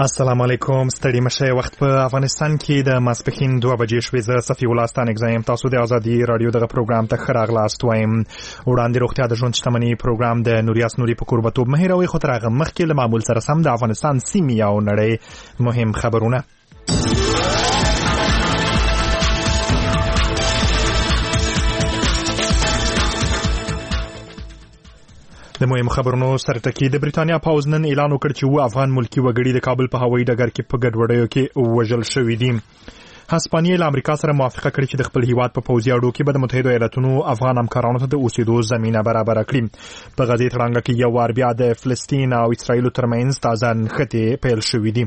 السلام علیکم. ستړي مشه. وخت په افغانستان کې د ماسپښین 2 بجې شوې. زه صفي الله ستانک زایم. تاسو د ازادي رادیو دغه پروګرام ته ښه راغلاست وایم. وړاندې روغتیا د ژوند شتمنۍ پروګرام د نوریاس نوري په کوربتوب مهیروي خو تر هغه مخکې له معمول سره سم د افغانستان سیمې او نړۍ مهم خبرونه. د مهم خبرونو سرټکی د بریتانیا پاوز نن اعلان وکړ چې افغان ملکی وګړي د کابل په هوایي ډګر کې په ګډوډیو کې وژل شوي دي. هسپانیې له امریکا سره موافقه کړې چې د خپل هیواد په پوځي اډو کې به د متحده ایالاتونو افغان همکارانو ته د اوسېدو زمینه برابره کړي. په غزې تړانګه کې یو وار بیا د فلسطین او اسرائیل ترمنځ تازه نښتې پیل شوې دي.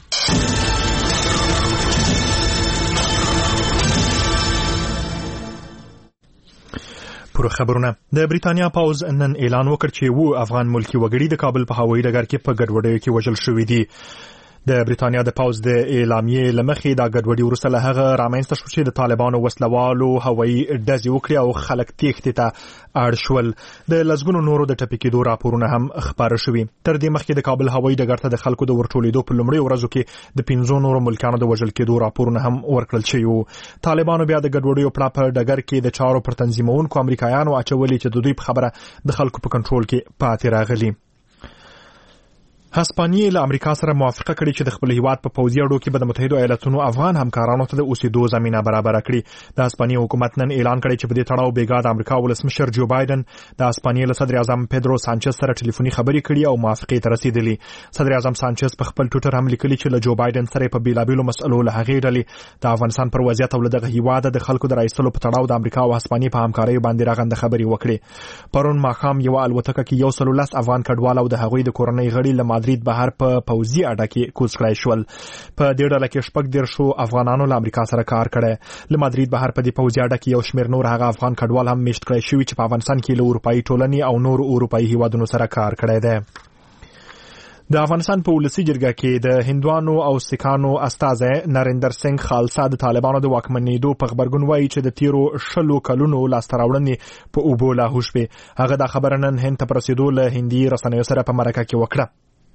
پوره خبرونه. د بریتانیا پاوز نن اعلان وکړ چې افغان ملکی وګړي د کابل په هوایي ډګر کې په ګډوډیو کې وژل شوي دي. د بریتانیا د پاوز د اعلامیې لمخې دا ګډوډي وروسته له هغه رامنځته شو چې د طالبانو وسلوالو هوایي ډزې وکړي او خلک تېښتې ته اړ شول. د لسګونو نورو د ټپي کېدو راپورونه هم خپاره شوي. تر دې مخکې د کابل هوایي ډګر ته د خلکو د ورټولېدو په لومړیو ورځو کې د 15 نورو ملکانو د وژل کېدو راپورونه هم ورکړل شوي وو. طالبانو بیا د ګډوډیو په ډګر کې د چارو پر تنظیمونکو امریکایانو اچولي چې د دوی په خبره د خلکو په کنټرول کې پاتې راغلي. هسپانیې له امریکا سره موافقه کړې چې د خپل هیواد په پوځي اډو کې به د متحده ایالاتونو افغان همکارانو ته د اوسېدو زمینه برابره کړي. د هسپانیې حکومت نن اعلان کړی چې په دې تړاو بیګا د امریکا ولسمشر جو بایدن د هسپانیې له صدر اعظم پیدرو سانچز سره ټلیفوني خبرې کړي او موافقې ته رسیدلي. صدر اعظم سانچز په خپل ټویټر هم لیکلي چې له جو بایدن سره په بیلابیلو مسئلو له هغې ډلې د افغانستان پر وضعیت او له دغه هیواد د خلکو د راایستلو په تړاو د امریکا او هسپانیې په همکارۍ باندې رغنده خبرې وکړي. پرون ماښام یو الوتکه کې 110 افغان کډوال او د هغوی د کورنۍ غړي له مادرید بهر په پوځي اډه کې کوز کړای شول. په دې ډله کې 14 افغانانو له امریکا سره کار کړی. له مادرید بهر په دې پوځي اډه کې یو شمېر نور هغه افغان کډوال هم میشت کړای شوي چې په افغانستان کې له اروپایي ټولنې او نور اروپایي هیوادونو سره کار کړی دی. د افغانستان په ولسي جرګه کې د هندوانو او سکانو استازی نریندر سنگ خالصه د طالبانو د واکمنېدو په خبرګون وایي چې د تیرو 10 کلونو لاسته راوړنې په اوبو لاهو شوې. هغه دا خبره نن هند ته په رسېدو له هندي رسنیو سره په مرکه کې وکړه.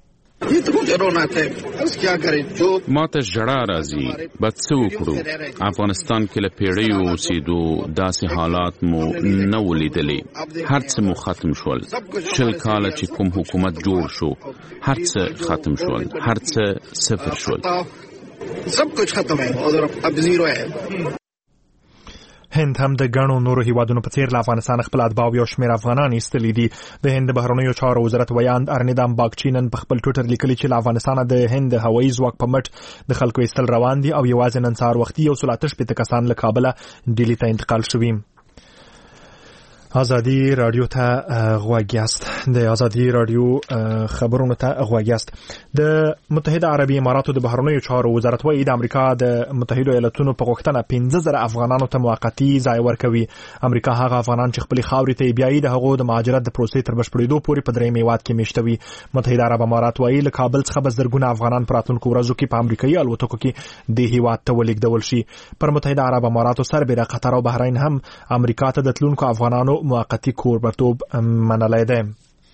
ما ته ژړا راځي. بد څه وکړو؟ افغانستان کې له پیړیو اوسېدو داسې حالات مو نه ولیدلي. هر څه مو ختم شول. 20 کاله چې کوم حکومت جوړ شو هر څه ختم شول. هر څه صفر شول. هند هم د ګڼو نورو هیوادونو په څیر له افغانستان خپل اتباع او یو شمېر افغانان ایستلي دي. د هند بهرنیو چارو وزارت ویاند ارنیدام باګچی نن په خپل ټویټر لیکلي چې له افغانستانه د هند هوایي ځواک په مټ د خلکو ایستل روان دي او یوازې نن سهار وختي 168 کسان له کابله ډیلي ته انتقال شوي. ازادي رادیو ته غوږ یاست. د ازادي رادیو خبرونو ته غوږ یاست. د متحده عربي اماراتو د بهرنیو چارو وزارت وايي د امریکا د متحده ایالاتونو په غوښتنه 15,000 افغانانو ته موقتی ځای ورکوي. امریکا هغه افغانان چې خپل خاورې ته بیایي د هغو د مهاجرت د پروسې تر بشپړېدو پورې په درېیم هیواد کې میشتوي. متحده عرب امارات وايي له کابل څخه به زرګونه افغانان په راتلونکو ورځو کې په امریکایي الوتکو کې د هیواد ته ولېږدول شي. پر متحده عرب اماراتو سربېره قطر او بحرین هم امریکا ته د تلونکو افغانانو موقتی کوربتوب منلای دی.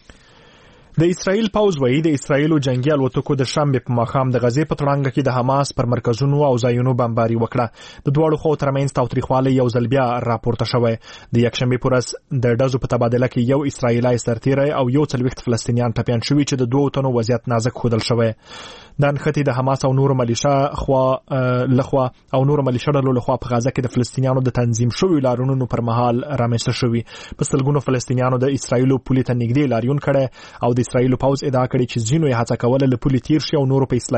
د اسرائیل پاوز وایي د اسرائیل جنگي الوتکو د شنبه په ماښام د غزې په تړانګه کې د حماس پر مرکزونو او ځایونو بمباري وکړه. د دواړو خواو ترمنځ تاوتریخوالی یو ځل بیا راپورته شوی. د یکشنبې په ورځ د ډزو په تبادله کې یو اسرائیلي سرتیری او 40 فلسطینیان ټپیان شوي چې د 2 تنو وضعیت نازک ښودل شوی. دا نښتې د حماس او نورو ملیشا لخوا او نورو ملیشا ډلو لخوا په غزه کې د فلسطینیانو د تنظیم شویو لاریونونو پر مهال رامنځته شوي. په سلګونو فلسطینیانو د اسرائیل پولې ته نږدې لاریون کړی او د اسرائیل پاوز ادعا کړې چې ځینو یې هڅه کوله له پولې تیر شي او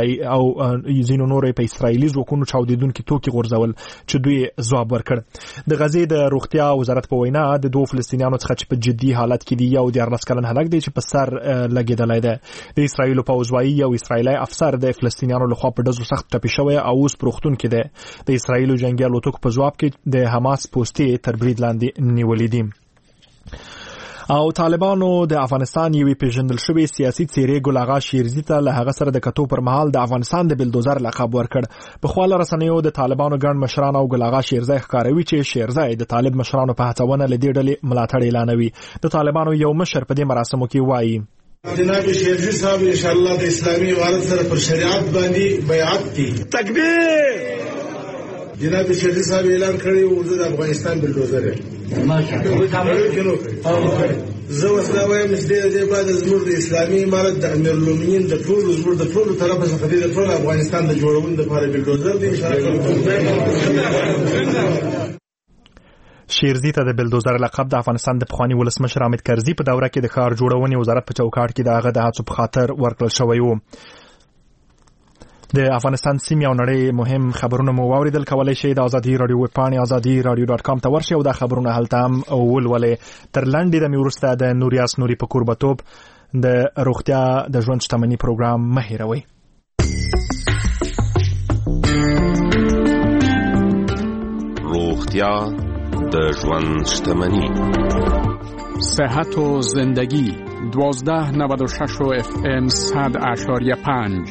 ځینو نورو په اسرائیلي ځواکونو چاودېدونکي توکي غورځول چې دوی ځواب ورکړ. د غزې د روغتیا وزارت په وینا د 2 فلسطینیانو څخه چې په جدي حالت کې دي یو 14 کلن هلک دی چې په سر لګېدلی دی. د اسرائیل پاوز وايي یو اسرائیلي افسر د فلسطینیانو لخوا په ډزو سخت ټپي شوی او اوس په روغتون کې دی. د اسرائیل جنگي الوتکو په ځواب کې د حماس پوستې تر برید لاندې نیولې دي. او طالبانو د افغانستان یوې پیژندل شوې سیاسي څیرې ګل اغا شیرزي ته له هغه سره د کتو پر مهال د افغانستان د بلدوزر لقب ورکړ. په خواله رسنیو د طالبانو ګڼ مشران او ګل اغا شیرزي ښکاروي چې شیرزي د طالب مشرانو په هڅونه له دې ډلې ملاتړ اعلانوي. د طالبانو یو مشر په دې مراسمو کې وایي جناب شیرجی صاحب ان شاء الله د اسلامي امارت سره پر شریعت باندې بیعت کوي. تکبیر. جناب شیرجی صاحب اعلان کړی و د افغانستان بلډوزر زه وسله وایم چې د بعد زموږ د اسلامي امارت د امیرالمؤمنین د ټولو زموږ د ټولو طرفه څخه د ټول افغانستان د جوړولو لپاره بلډوزر دی. شیرزی ته د بلدوزر لقب د افغانستان د پخوانی ولسمشر حامد کرزي په دوره کې د ښار جوړونې وزارت په چوکاټ کې د هغه د هڅو په خاطر ورکړل شوی و. د افغانستان سیمې او نړۍ مهم خبرونه مو واوریدل. کولای شئ د ازادي رادیو ویب پاڼې azadi.radio.com ته ورشئ او دا خبرونه هلته هم ولولئ. تر لنډې دمې وروسته د نوریاس نوري په کوربتوب د روغتیا د ژوند شتمنۍ پروګرام مه هېروئ. روغتیا د ژوند شتمنۍ. صحت و زندگی 1296 FM 100.5.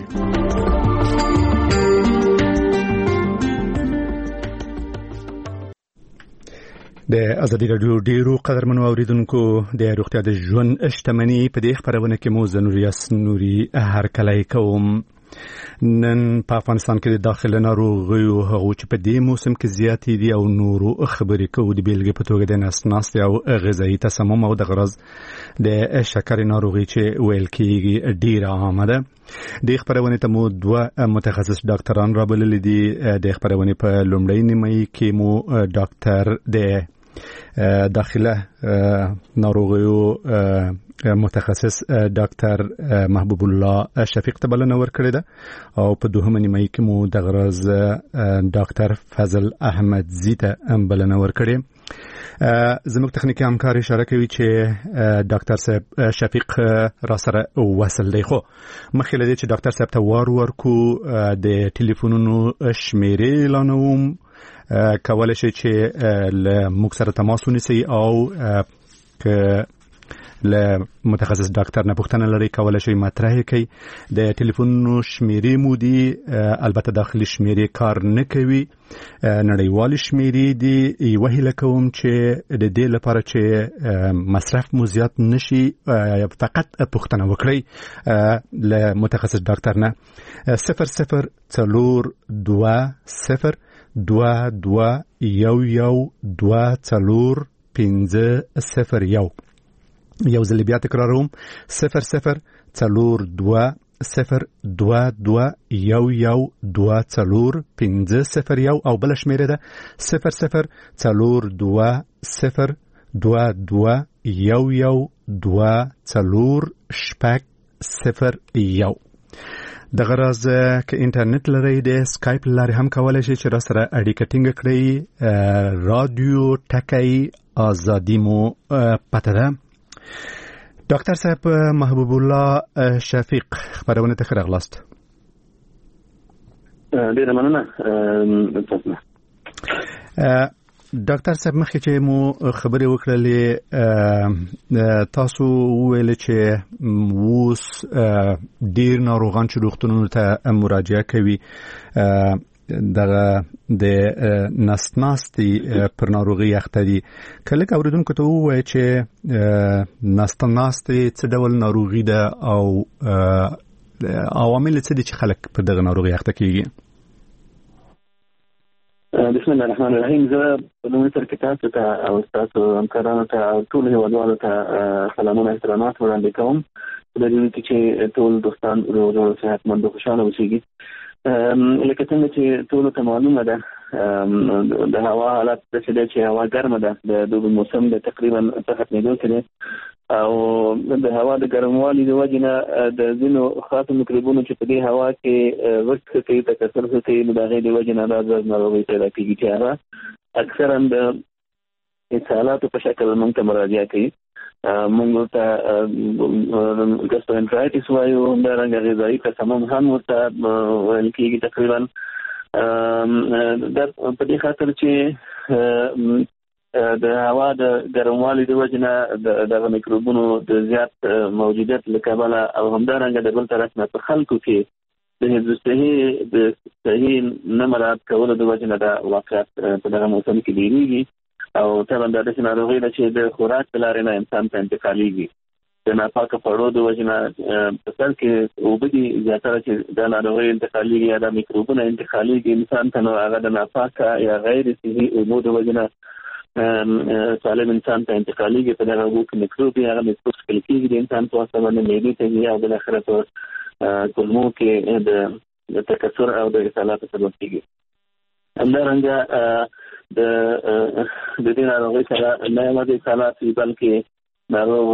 د ازادي رادیو ډیرو قدرمنو اوریدونکو د روغتیا د ژوند شتمنۍ په دې خبرونه کې مو نوریاس نوري هرکلی کوم. نن په افغانستان کې د داخله ناروغیو هغه چې په دې موسم کې زیاتې دي او نورو خبرې کوو د بیلګې په توګه د نسناستې او غذایي تسمم او د غرض د شکر ناروغي چې ویل کېږي ډیره عامه ده. د خبرونه ته مو دوه متخصص ډاکټران رابللي دي. د خبرونه په لومړۍ نیمه کې مو ډاکټر د داخله ناروغیو متخصص ډاکټر محبوب الله شفیق ته بلنه ورکړې ده او په دوهمه نیمه کې مو د غرض ډاکټر فضل احمد زی ته بلنه ورکړې. زموږ تخنیکی همکار اشاره کوي چې ډاکټر صاحب شفیق را سره وصل دی. خو مخکې له دې چې ډاکټر صاحب ته ورکو د ټلیفونونو شمیرې اعلانوم. کولای شي چې له موږ سره تماس ونیسئ او که له متخصص ډاکټر نه پوښتنه لري کولای شي مطرح کړئ. د ټلیفونونو شمیرې مو دي، البته داخلي شمیرې کار نه کوي، نړیوال شمیرې دي. یوه هیله کوم چې د دې لپاره چې مصرف مو زیات نشي فقط پوښتنه وکړئ له متخصص ډاکټر نه. 004222112501. یو ځل بیا تکراروم 004222112501 او بل شمیره ده 004222112501. د غرض که انټرنیټ لرئ د سکایپ لارې هم کولای شئ چې را سره اړیکه ټینګ کړئ. رادیو ټکی ازادي مو پته ده. ډاکټر صاحب محبوب الله شفیق خبرونه ته راغلاست. ډیره مننه. ډاکټر صاحب مخکې چې مو خبرې وکړلې تاسو وویل چې اوس ډیر ناروغان چې روغتونونو ته مراجعه کوي د نسناستي پر ناروغي اخته دي. کله اوریدونکو ته ووایي چې نسناستي څه ډول ناروغي ده او عوامل څه دي چې خلک پر دغه ناروغي اخته کیږي؟ بسم الله الرحمن الرحیم. زه په لومړي سر کې تاسو ته او تاسو همکارانو ته او ټول هیوادوالو ته سلامونه احترامات وړاندې کوم. په دې کې چې ټول دوستان روغ او صحتمند او خوشاله اوسېږي. لکه څنګه چې ټول ته معلومه ده د هوا حالت چې هوا ګرمه ده، د دوبي موسم د تقریبا په ختمېدو کې ده او د هوا د ګرموالي د وجې نه د ځینو خاصو میکروبونو چې په دې هوا کې وخت کوي تکثر کوي نو د هغې د وجې نه دا ناروغۍ پیدا کېږي چې هغه اکثرا د اسهالاتو په شکل موږ ته مراجعه کوي. موږ ورته ګسټرونټرایټس وایو، همدارنګه غذایي تسمم هم ورته ویل کېږي تقریبا. په دې خاطر چې د هوا د ګرموالي د وجې نه دغه میکروبونو د زیات موجودیت له کبله او همدارنګه د بل طرف نه په خلکو کې د حفظ صحي نه مراعات کولو د وجې نه دا واقعات په دغه موسم کې ډېرېږي او طبعا دا داسې ناروغي ده چې د خوراک په لارې نه انسان ته انتقالېږي. د ناپاکه خوړو د وجې نه په سر کې اوبه دي زیاتره چې دا ناروغۍ انتقالېږي یا دا میکروبونه انتقالېږي انسان ته، نو هغه د ناپاکه یا غیر صحي اوبو د وجې نه سالم انسان ته انتقالېږي. په دغه اوبو کې میکروب هغه میکروب څکل کېږي د انسان په واسطه باندې معدې ته ځي او بالاخره په کولمو کې د تکثر او د اسهالاتو سبب کېږي. همدارنګه د دې ناروغۍ سره نه یوازې اسهالات وي بلکې ناروغ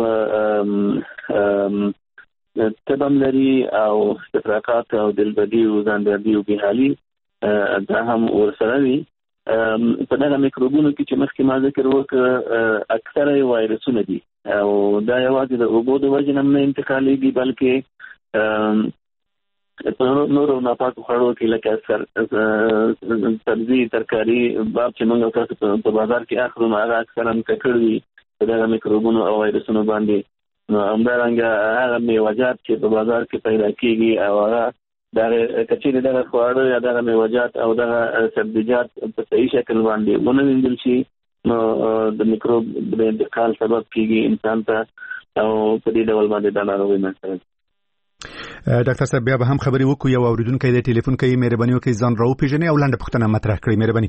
تب هم لري او استفراقات او دلبدي او ځاندردي او بېحالي دا هم ورسره وي. په دغه میکروبونو کې چې مخکې ما ذکر وکړ اکثره یې وایرسونه دي او دا یوازې د اوبو د وجې نه نه انتقالېږي بلکې په نورو ناپاکو خوړو کې لکه سبزي ترکاري باب چې موږ تاسو په بازار کې اخلو نو هغه اکثرا ککړ وي په دغه میکروبونو او وایرسونو باندې. نو همدارنګه هغه میوه‌جات چې په بازار کې پیدا کېږي او هغه دغه کچېرې دغه خواړه یا دغه میوه‌جات او دغه سبزیجات په صحیح شکل باندې ونه وینځل شي نو د میکروب د انتقال سبب کېږي انسان ته او په دې ډول باندې دا ناروغي منځته. ډاکټر صاحب بیا به هم خبرې وکړو. یو اوریدونکی د ټلیفون کوي، مهرباني وکړئ ځان راوپېژنئ او لنډه پوښتنه مطرح کړئ. مهرباني.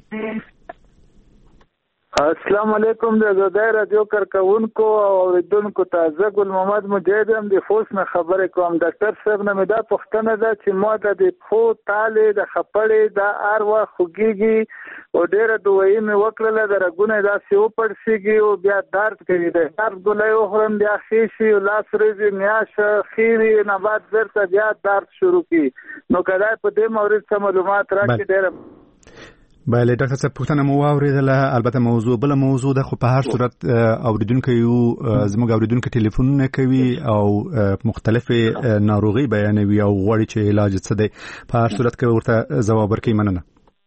السلام علیکم د زړه رادیو کارکونکو او اوریدونکو ته زه ګل محمد مجاهد هم د فوس نه خبرې کوم. ډاکټر صاحب نه مې دا پوښتنه ده چې ما د پښو تالې د خپړې د اروا خوږیږي او ډېره دوایي مې وکړله د رګونه داسې وپړسېږي او بیا درد کوي. د درد ګولۍ وخورم بیا ښې شي او لاس ورځې میاشت ښې وي نه بعد بېرته بیا درد شروع کړي. نو که دا په دې مورد څه معلومات راکړي ډېره. بله ډاکټر صاحب پوښتنه مو واورېدله. البته موضوع بله موضوع ده خو په هر صورت اوریدونکي زموږ اوریدونکي ټلیفونونه کوي او مختلفې ناروغۍ بیانوي او غواړي چې علاج څه دی. په هر صورت کې ورته ځواب ورکوي. مننه.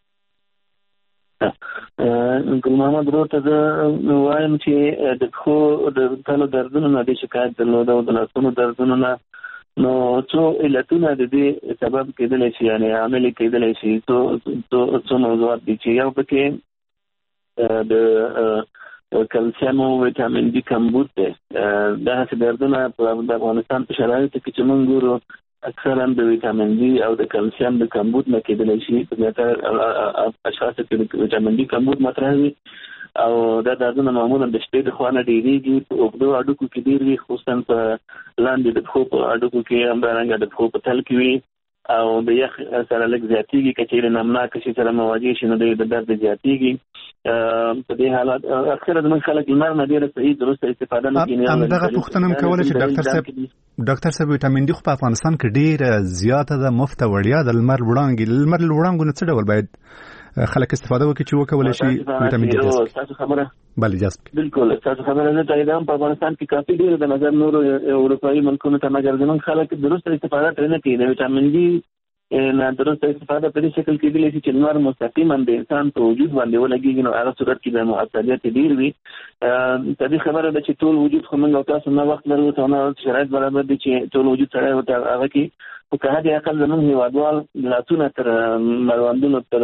ګل محمد ورور ته زه وایم چې د پښو د تلو دردونو نه د شکایت درلوده او د لاسونو دردونو نه نو څو علتونه د دې سبب کېدلی شي یعنې عامل کېدلی شي. څو موضوعات دي چې یو پکې د کلسیم او ویټامین ډي کمبود دی. دغسې دردونه په افغانستان په شرایطو کې چې موږ ګورو اکثرا د ویټامین ډي او د کلسیم د کمبود نه کېدلی شي. په زیاتره اشخاصو کې ویټامین ډي کمبود مطرح وي او دا دردونه معمولا د شپې د خوا نه ډېرېږي. په اوږدو هډوکو کې ډېر وي خصوصا په لاندې د پښو په هډوکو کې همدارنګه د پښو په تل کې وي او د یخ سره لږ زیاتېږي. که چېرې نمناکه شي سره مواجه شي نو د درد زیاتېږي. په دې حالات اکثره زموږ خلک لمر نه ډېره صحیح درسته استفاده نه کوي. همدغه پوښتنه هم کوله چې ډاکټر صاحب ویټامین ډي خو په افغانستان کې ډېره زیاته ده، مفته وړیا د لمر وړانګو نه څه ډول باید خلک استفاده وکړي چې وکولای شي ویټامین ډي جذب کړي؟ تاسو خبره بله جذب کړي. بالکل تاسو خبره نه تاییدوم. په افغانستان کې کافي ډېر د نظر نورو اروپایي ملکونو ته مګر زموږ خلک درسته استفاده ترې نه کوي. د ویټامین ډي نه درسته استفاده په دې شکل کېدلی شي چې لمر مستقیما د انسان په وجود باندې ولګېږي نو هغه صورت کې د مؤثریت ډېر وي. د دې خبره ده چې ټول وجود خو موږ او تاسو نه وخت لرو او نه شرایط برابر دي چې ټول وجود سره ورته هغه کې خو که حد اقل زموږ هېوادوال لاسونه تر مړوندونو تر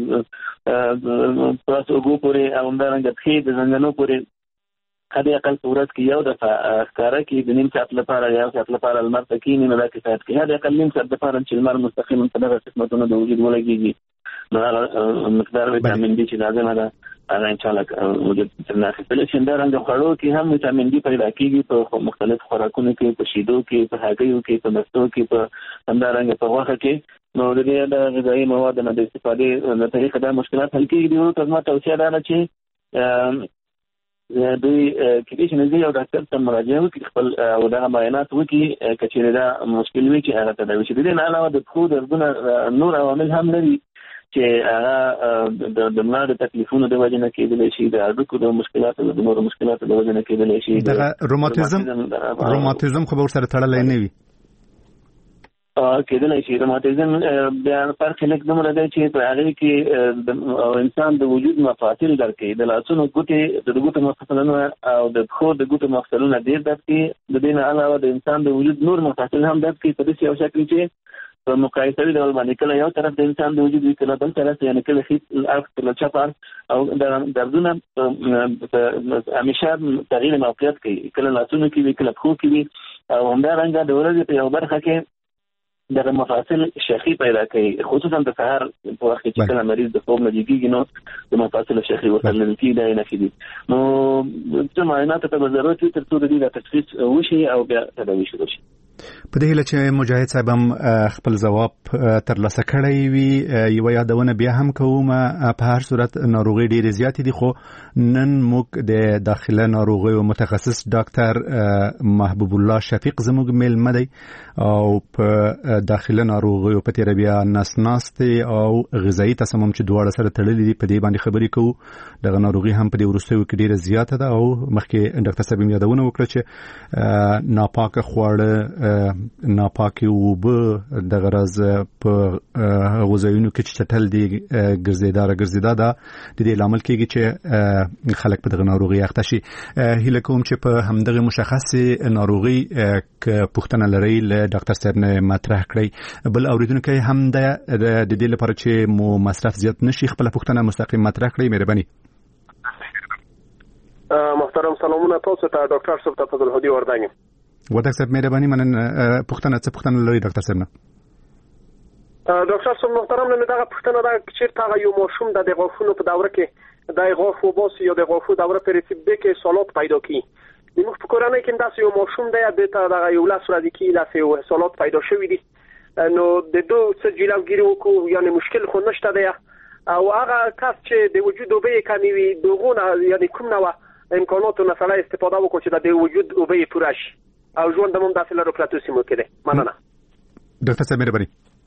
پاس اوږو پورې او همدارنګه پښې د زنګنو پورې حد اقل په ورځ کې یو دفعه ښکاره کړي د نیم ساعت لپاره یا یو ساعت لپاره لمر ته کښېني نو دا کفایت کوي. حد اقل نیم ساعت لپاره چې لمر مستقیما په دغه قسمتونو د وجود ولګېږي نو هغه مقدار ویټامین ډي چې لازمه ده هغه انشاءالله وجود ترنه اخیستلی شي. همدارنګه خوړو کې هم ویټامین ډي پیدا کېږي په مختلف خوراکونو کې، په شیدو کې، په هګیو کې، په مستو کې، په همدارنګه په غوښه کې. نو د دې د غذایي موادو نه د استفادې له طریقه دا مشکلات حل کېږي. د ورته زما توصیه دا ده چې دوی کېدای شي نږدې یو ډاکټر ته مراجعه وکړي خپل او دغه معاینات وکړي که چېرې دا مشکل وي چې هغه تداوي شي. د دې نه علاوه د پښو دردونه نور عوامل هم لري چې هغه د ملا د تکلیفونو د وجې نه کېدلی شي، د هډوکو د مشکلاتو د نورو مشکلاتو د وجې نه کېدلی شي. دغه روماتیزم خو به ورسره تړلی نه وي کېدلی شي. روماتیزم بیا فرق یې لږ دومره دی چې په هغې کې انسان د وجود مفاصل درد کوي. د لاسونو ګوتې د ګوتو مفصلونه او د پښو د ګوتو مفصلونه ډېر درد کوي. د دې نه علاوه د انسان د وجود نور مفاصل هم درد کوي په داسې یو شکل چې په مقایسوي ډول باندې کله یو طرف د انسان د وجود وي کله بل طرف یعنی کله هیڅ اړخ کله چپ او دردونه همیشه تغییر موقعیت کوي کله لاسونو کې وي کله پښو کې وي او همدارنګه د ورځې په یو برخه کې د مفاصل شخي پیدا کوي خصوصا د سحر په وخت کې کله مریض د خوب نه جګیږي نو د مفاصل شخي ورته کېدای نه کېږي نو د معاینات ته ضرورت وي تر څو د دې د تشخیص وشي او بیا تداوي شروع شي. په دې هیله چې مجاهد صاحب هم خپل ځواب ترلاسه کړی وي یو یادونه بیا هم کوم په هر صورت ناروغي ډېرې زیاتې دي خو نن موږ د داخله ناروغي متخصص ډاکټر محبوب الله شفیق زموږ میلمه دی او په داخله ناروغي په تیر بیا نسناستي او غذایی تسمم چې دواړه سره تړلې دي په دې باندې خبرې کوو دغه ناروغي هم په دې وروستیو کې ډېره زیاته ده او مخکې ډاکټر صاحب یادونه وکړه چې ناپاکه خواړه ناپاکي اوبه د غرض په غذایونو کې چې چټل دي ګرځیدا دا د دې لامل کېږي چې خلک په دغه ناروغي اخته شي. هیله کوم چې په همدغه مشخصه ناروغي ک پوښتنه لري له ډاکټر صاحب نه مطرح کړئ بل اوریدونکو هم د دې لپاره چې مو مصرف زیات نشي خپل پوښتنه مستقیم مطرح کړئ مهرباني. محترم سلامونه تاسو ته ډاکټر صاحب ته فضل هدي وردانی ډاکټر صاحب مهرباني منن پوښتنه لري ډاکټر صاحب نه ډاکټر صاحب محترم نه دا پوښتنه دا چې تا یو ماشوم د غوښونو په دوره کې د غوښو بوس یا د غوښو دوره پر رسیدګي کې سالات پیدا کی موږ په کورنۍ کې داسې یو ماشوم دی د دا یو لاس ورځ کې لاسه سالات پیدا شوی دي نو د دوه څه جلوګیری وکړو یعنی مشکل خو نشته دی او هغه کس چې د وجود اوبه کمی وي دغه یعنی کوم نوع امکاناتو نه سره استفاده وکړي چې د وجود اوبه پوره شي او ژوند د مون داسې لرو پلاتو سیمو کې ده مننه. ډاکټر صاحب مهرباني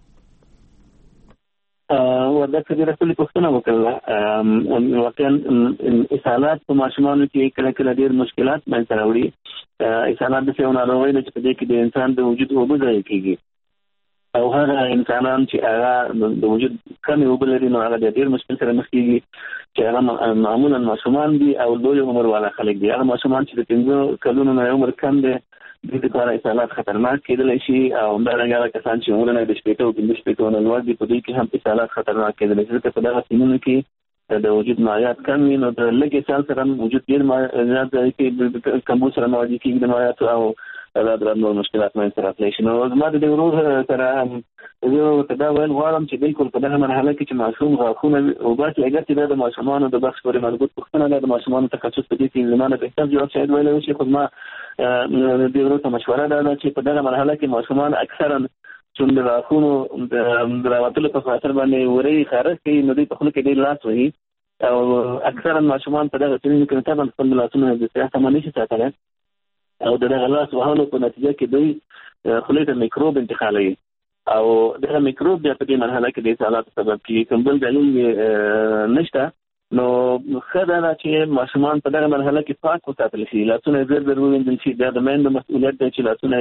ورته د رسول پښتنه وکړه واقعا اسهالات په ماشومانو کې کله کله ډېر مشکلات باندې راوړي اسهالات د څه ناروغي چې په دې کې د انسان د وجود اوبه ځای کېږي او هغه انسانان چې هغه د وجود کمی اوبه لري نو هغه ډېر مشکل سره مخ کېږي چې هغه معمولا ماشومان دي او لوی عمر والا خلک دي هغه ماشومان چې د 15 کلونو نه عمر کم دي د دې لپاره اسهالات خطرناک کېدلی شي او همدارنګه کسان چې عمرونه د 15 او 15 نه لوړ دي په دې کې هم اسهالات خطرناک کېدلی شي چې په دغه سیمونو کې د وجود مایعات کم وي نو د لږ سال سره وجود ډېر مایعات کې کمبود سره مواجه کېږي د مایعات او دا د نور مشکلات مې سره تللی شي نو زما د ورور سره یو تداول غواړم چې بالکل په دغه مرحله کې چې معصوم غاښونه او بس اگر چې د ماشومانو د بخش پورې مربوط پوښتنه د ماشومانو تخصص په دې کې زمانه به تاسو جواب شاید ویلو شي خو ما د ورور ته مشوره ده چې په دغه مرحله کې ماشومان اکثرا چې د غاښونو د راوتلو په خاطر باندې ورې خارج کوي نو دوی په خپل کې ډېر لاس وهي او اکثرا ماشومان په دغه سنینو کې طبعا خپل لاسونه د صحت باندې نشي ساتلی او دغه لاس وهلو په نتیجه کې دوی خولې ته میکروب انتقالوي او دغه میکروب بیا په دې مرحله کې د اسهالاتو سبب کېږي کوم بل دلیل نشته نو ښه ده چې ماشومان په دغه مرحله کې پاک وساتل شي لاسونه زر ووینځل شي دا د میندو مسؤلیت دی چې لاسونه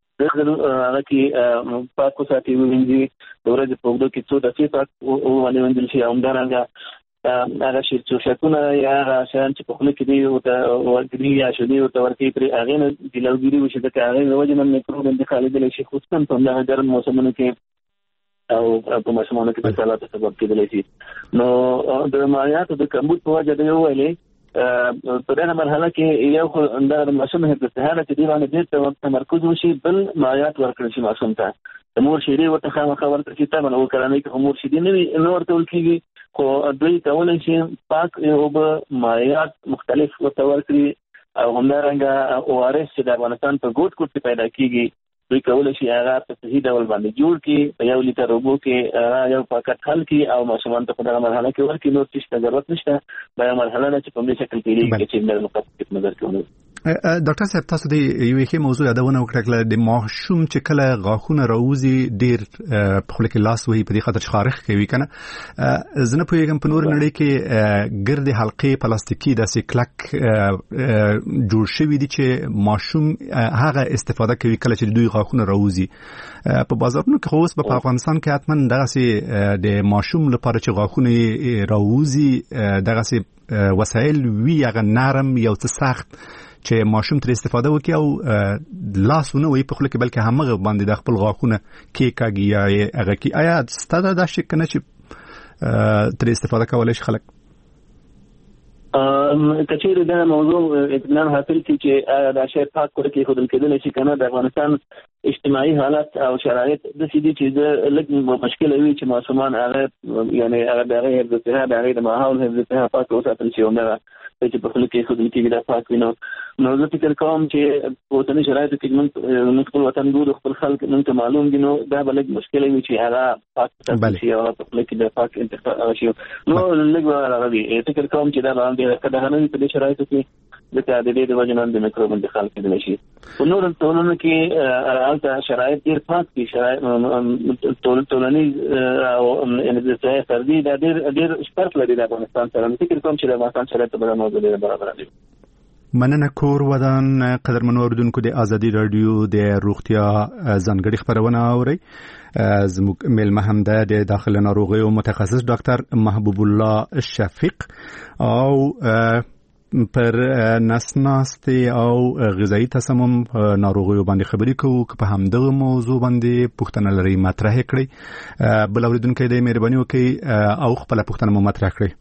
هغه کې پاک وساتي ووینځي د ورځې په اوږدو کې څو دقیقې پاک ووینځل شي او همدارنګه هغه شیرچوشکونه یا هغه شیان چې په خوله کې دي ورګري یا شدي ورته ورکوي پرې هغې نه ګیلوګیري وشي ځکه هغې د وجې نه میکروب انتقالېدلی شي خصوصا په همدغه ګرم موسمونو کې او په ماشومانو کې د اسهالاتو سبب کېدلی شي نو د مایعاتو د کمبود په وجه د ویلې په دغه مرحله کې یو خو د ماشوم حفظ الصحه چې دې باندې ډېر تمرکز وشي بل مایعات ورکړل شي ماشوم ته د مور شیدې ورته خامخا ورکړل شي طبعا او کورنۍ کې مور شیدې نه ورکول کېږي خو دوی کولی شي پاک اوبه مایعات مختلف ورته ورکړي او همدارنګه ORS چې د افغانستان په ګوټ ګوټ کې پیدا کېږي دوی کولی شي هغه په صحیح ډول باندې جوړ کړي په 1 لیټر اوبو کې یو پاکټ حل کړي او ماشومان ته په دغه مرحله کې ورکړي نور هیڅ ضرورت نشته دا یو مرحله ده چې په دې شکل تېرېږي چې د مقصد نظر کې ډاکټر صاحب تاسو د یوې ښې موضوع یادونه وکړه د ماشوم چې کله غاښونه راوځي ډېر په خوله کې لاس وهي په دې خاطر چې خارښ کوي که نه زه نه پوهېږم په نور نړۍ کې ګردې حلقې پلاستیکي داسې کلک جوړ شوي دي چې ماشوم هغه استفاده کوي کله چې دوی غاښونه راوځي په بازارونو کې خو اوس په افغانستان کې حتما دغسې د ماشوم لپاره چې غاښونه راوځي دغسې وسایل وي هغه نرم یو څه سخت چې ماشوم تر استفاده وکړي او لاسونه وي په خله کې بلکې همغه باندې د خپل غاښونه کېکاږي یا هغه کې. آیا ستاسو دا شک کنه چې تر استفاده کولای شي خلک؟ کچېره دا موضوع اطمینان حاصل کی چې دا شی پاک کړ کې خودل کېدل شي کنه. د افغانستان اجتماعي حالت او شرایط د سيدي چې لږ مشکل وي چې ماشومان هغه یعنی هغه د حفظ صحه د ماحول حفظ صحه پاک وساتل شي او نه چې په خپل کې خودل کې دا پاک وینو. نو زه فکر کوم چې په اوسني شرایطو کې موږ خپل وطن ګورو خپل خلک موږ معلوم دي نو دا بلګ مشکل وي چې هغه پاک شي او په خپل کې د پاک انتخاب شي. نو لږ راغلي فکر کوم چې دا باندې کله غنوي په شرایطو کې د تعدیل د وجنان د میکروب انتقال کېدل شي. په نور ټولنو کې البته شرایط ډیر پاک دي. شرایط ټولني او ان د ځای فردي د ډیر شپږ لري د افغانستان سره. فکر کوم چې د افغانستان شرایط په موضوع ډیر برابر دي. مننه کور ودان قدرمنو اوریدونکو د ازادي رادیو د روغتیا ځانګړي خبرونه اوري. زموږ میلمه هم د داخله ناروغیو متخصص ډاکټر محبوب الله شفیق او پر نسناستي او غذایی تسمم ناروغیو باندې خبرې کوو که په همدغه موضوع باندې پوښتنه لري مطرح کړئ. بل اوریدونکو د مهرباني وکړئ او خپل پوښتنه مو مطرح کړئ.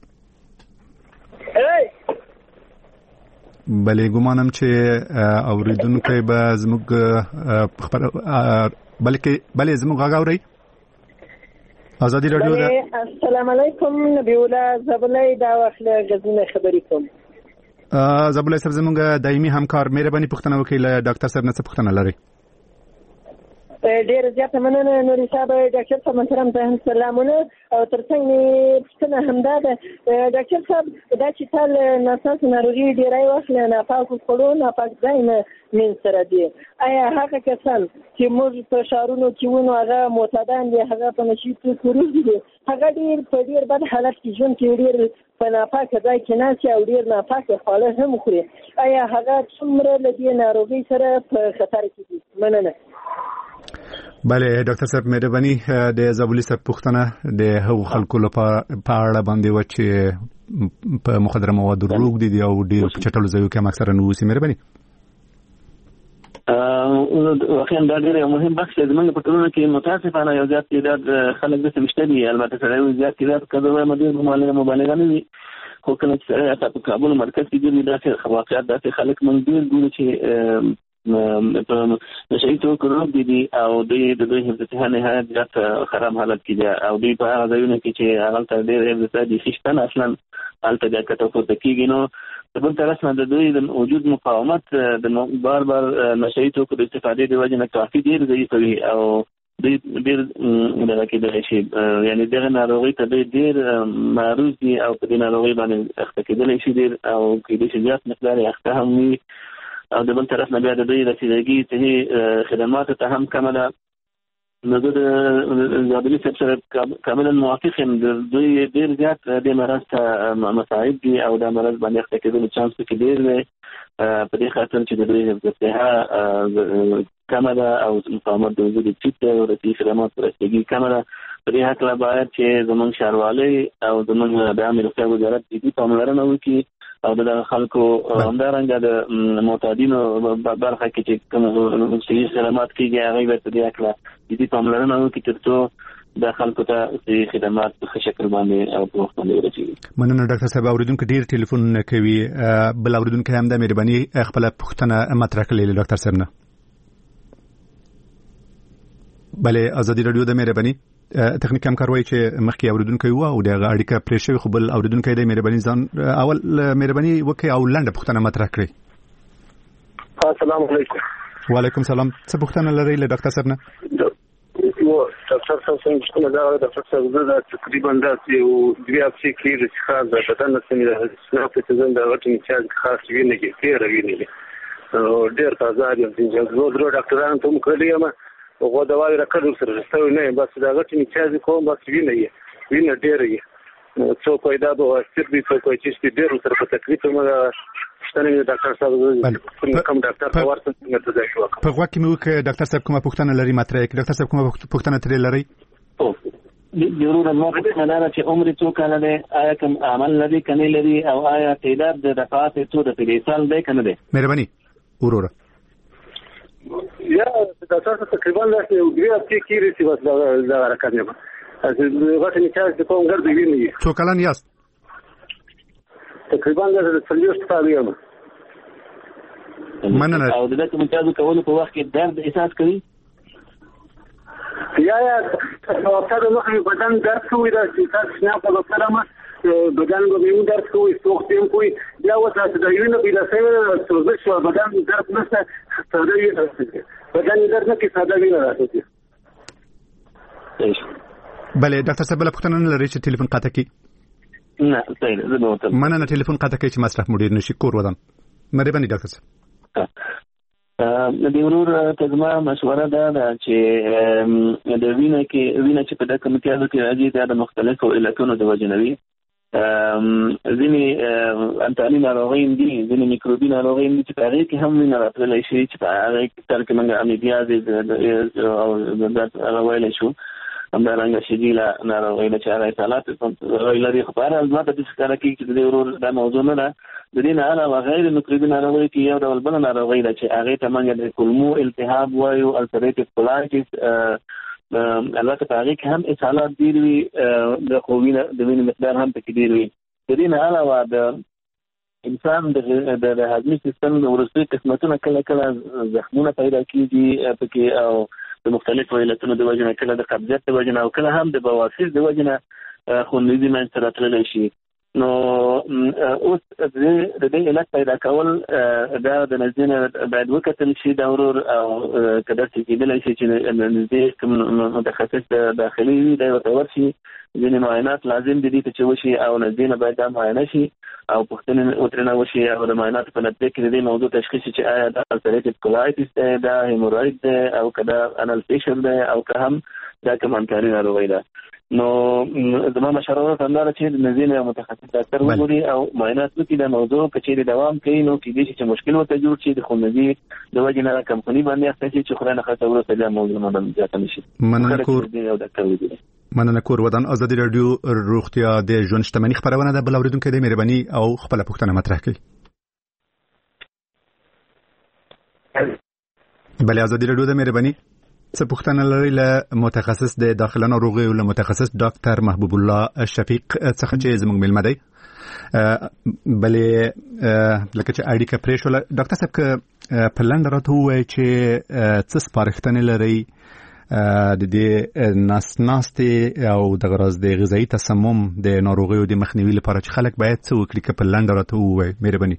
بلې ګمانم چې اوریدونکو به زموږ بلې زموږ غږ اوري. ازادي رادیو ده. السلام علیکم نبی الله زبلای دا وخت غزنه خبرې کوم. زبلای صاحب زموږ دایمي همکار مهرباني پوښتنه وکړئ له ډاکټر صاحب نه څه پوښتنه لري؟ ډېر زیاته مننه نوري صاحب. ډاکټر صاحب محترم ته سلامونه او ترڅنګ پوښتنه همدا ده ډاکټر صاحب دا چې تل ناساس ناروغي ډېری وخت له ناپاکو خوړو ناپاک ځای نه من سره دي. آیا هغه کسان چې موږ په ښارونو کې ونو هغه معتادان دي هغه په نشي توکو روزي دي هغه ډېر په ډېر بد حالت کې ژوند کوي ډېر په ناپاکه ځای کې ناست او ډېر ناپاکه خواړه هم خوري. آیا هغه څومره له دې ناروغۍ سره په خطر کې دي؟ مننه. بله ډاکټر صاحب مهرباني د زابلي صاحب پوښتنه د هغو خلکو لپاره په اړه باندې و چې په مخدره موادو روږدي دي او ډېر په چټلو ځایو کې هم اکثره نووسي. مهرباني. واقعا دا ډېر مهم بحث دی. زموږ په ټولنه کې متاسفانه یو زیات تعداد خلک داسې مشته دي. البته سره یو زیات تعداد که زه وایم ډېر مبالغه نه وي خو کله چې سره حتی په کابل مرکز کې ګرځي داسې واقعات داسې خلک موږ ډېر ګورو چې په نشهیي توکو روږدي دي او دوی د دوی حفظ صحه نهایت زیات خراب حالت کې دي او دوی په هغه ځایونو کې چې هغلته ډېر حفظ صحه دي شته نه اصلا هلته بیا کټه پورته کېږي. نو د بل طرف نه د دوی د وجود مقاومت د بار بار نشهیي توکو د استفادې د وجې نه کافي ډېر ضعیفه وي او دوی ډېر دغه کېدلی شي یعنې دغه ناروغۍ ته دوی ډېر معروض دي او په دې ناروغۍ باندې اخته کېدلی شي ډېر او کېدای شي زیات مقدار یې اخته هم وي او د بل طرف نه بیا د دوی رسیدګي صحي خدماتو ته هم کمه ده. نو زه د زابلي صاحب سره کاملا موافق یم. دوی ډېر زیات دې مرض ته مصاعب دي او دا مرض باندې اخته کېدلو چانس پکې ډېر دی په دې خاطر چې د دوی حفظ صحه کمه ده او مقاومت د وجود ټیټ دی او د صحي خدماتو رسیدګي کمه ده. په دې هکله باید چې زموږ ښاروالۍ او زموږ د عامې روغتیا وزارت جدي پاملرنه وکړي او د خلکو همدارنګه د معتادینو برخه کې چې کوم صحي خدمات کېږي هغوی باید په دې هکله جدي پاملرنه وکړي تر څو د خلکو ته صحي خدمات په ښه شکل باندې او په وخت باندې ورسېږي. مننه ډاکټر صاحب. اورېدونکو ډېر ټلیفونونه کوي. بل اورېدونکی هم د مهرباني خپله پوښتنه مطرح کړې له ډاکټر صاحب نه. بلې ازادي رادیو د مهرباني تخنیک همکار وایي چې مخکې اوریدونکی و او دغه اړیکه پرې شوې خو بل اوریدونکی د مهرباني ځان اول مهرباني وکړئ او لنډه پوښتنه مطرح کړئ. السلام علیکم. وعلیکم السلام. څه پوښتنه لرئ له ډاکټر صاحب نه؟ ډاکټر صاحب څنګه پوښتنه دا ده ډاکټر صاحب زه تقریبا داسې یو دوه هفتې کېږي چې خاص د بدن سمې سناپ ته ځم د غټ میچاز خاص وینې کې تېره وینې ډېر تازه دي. زه درو ډاکټرانو ته هم کړی یم غو دوايي راکړل سره شته نه بس دا غټ میچاز کوم بس وینې ډېر یې څوک پیدا به ستر دي څوک چې ډېر سره په تکلیف مګه شته ډاکټر صاحب کوم ډاکټر په ورته څنګه ته ځای شو په غوږ کې مو کې ډاکټر صاحب کومه پوښتنه لري مطرح کړئ. ډاکټر صاحب کومه پوښتنه ترې لري؟ ضرور ما پوښتنه ده چې عمر څو کاله دی، آیا کوم عمل لري کنه لري، او آیا تعداد د دفعات څو د پیسال دی کنه دی؟ مهرباني وروره. یا دا تاسو تقریبا د یو هفته کېږي چې بس دا حرکت نه غټ نه چارج کوم ګرځي ویني. څو کلن یاست؟ تقریبا د 40 کال یم. مننه. او د کوم چارج کولو په وخت کې درد احساس کوي؟ یا تاسو نو بدن درد کوي دا چې تاسو نه په سلامه بدن کوي درد کوي سوختیم کوي یا وسه د وینې په لاسه سوزش بدن درد نشته ساده وینې بدن درد نه کې ساده وینې راځي. بله ډاکټر صاحب له پښتنه لري چې ټلیفون قطع کی؟ نه صحیح زه به وته مننه. ټلیفون قطع کی چې مصرف مدیر نشي کور ودان. مهرباني ډاکټر صاحب. د ورور تجمع مشوره ده چې د وینې چې په دغه متیازو کې راځي د مختلفو علتونو د وجنوي ځینې انټالي ناروغۍ دي، ځینې میکروبي ناروغۍ دي چې په هغې کې هم وینه راتللی شي چې په هغې کې تر کې موږ امیبیازې او هغه ویلی شو، همدارنګه شدیله ناروغۍ ده چې هغه اطلاعات لري. خو په هر حال ما ته داسې ښکاره کېږي چې د دې ورور دا موضوع نه ده. د دې نه علاوه غیر میکروبي ناروغۍ کې یو ډول بله ناروغۍ ده چې هغې ته موږ د کولمو التهاب وایو، السریټیو کولایټس. البته په هغې کې هم اسهالات ډېر وي، د وینې مقدار هم پکې ډېر وي. د دې نه علاوه د انسان د هضمي سیستم د وروستي قسمتونه کله کله زخمونه پیدا کېږي پکې، او د مختلفو علتونو د وجې نه، کله د قبضیت د وجې نه او کله هم د بواسیر د وجې نه خونریزي منځته راتللی شي. نو اوس د دې علت پیدا کول دا د نږدې نه باید وکتل شي دا ورور، او که داسې کېدلی شي چې نږدې کوم متخصص داخلي وي دی ورته ورشي، ځینې معاینات لازم دي دې ته چې وشي، او نږدې نه باید دا معاینه شي او پوښتنې ورترېنه وشي، او د معایناتو په نتیجه کې د دې موضوع تشخیص شي چې آیا دا السریټیو کولایټس دی، دا هیموراید دی، او که دا انال فیشر دی، او که هم دا کوم انکاري ناروغۍ ده. نو زما مشوره ورته همدا ده چې نږدې نه متخصص ډاکټر وګوري او معاینات وکړي. دا موضوع که چېرې دوام کوي نو کېدای شي چې مشکل ورته جوړ شي، د خونریزي د وجې نه کمپنۍ باندې اخته شي چې خدای نخواسته وروسته بیا موضوع نه زیاته نه شي. مننه. کور ودان ازادي راډیو روغتیا د ژوند شتمنۍ خبرونه ده. بل اوریدونکو د مهرباني او خپل پوښتنه مطرح کړي. بل ازادي راډیو د مهرباني څه پوښتنه لري له متخصص د داخله ناروغیو له متخصص ډاکټر محبوب الله شفیق څخه چې زموږ ملمه دی. بلې لکه چې اړیکه پرې شوله ډاکټر صاحب که په لنډه راته ووایي چې څه سپارښتنې لرئ د دې ناستې او دغه راز د غذایي تسمم د ناروغیو د مخنیوي لپاره چې خلک باید څه وکړي که په لنډه راته ووایي؟ مهرباني.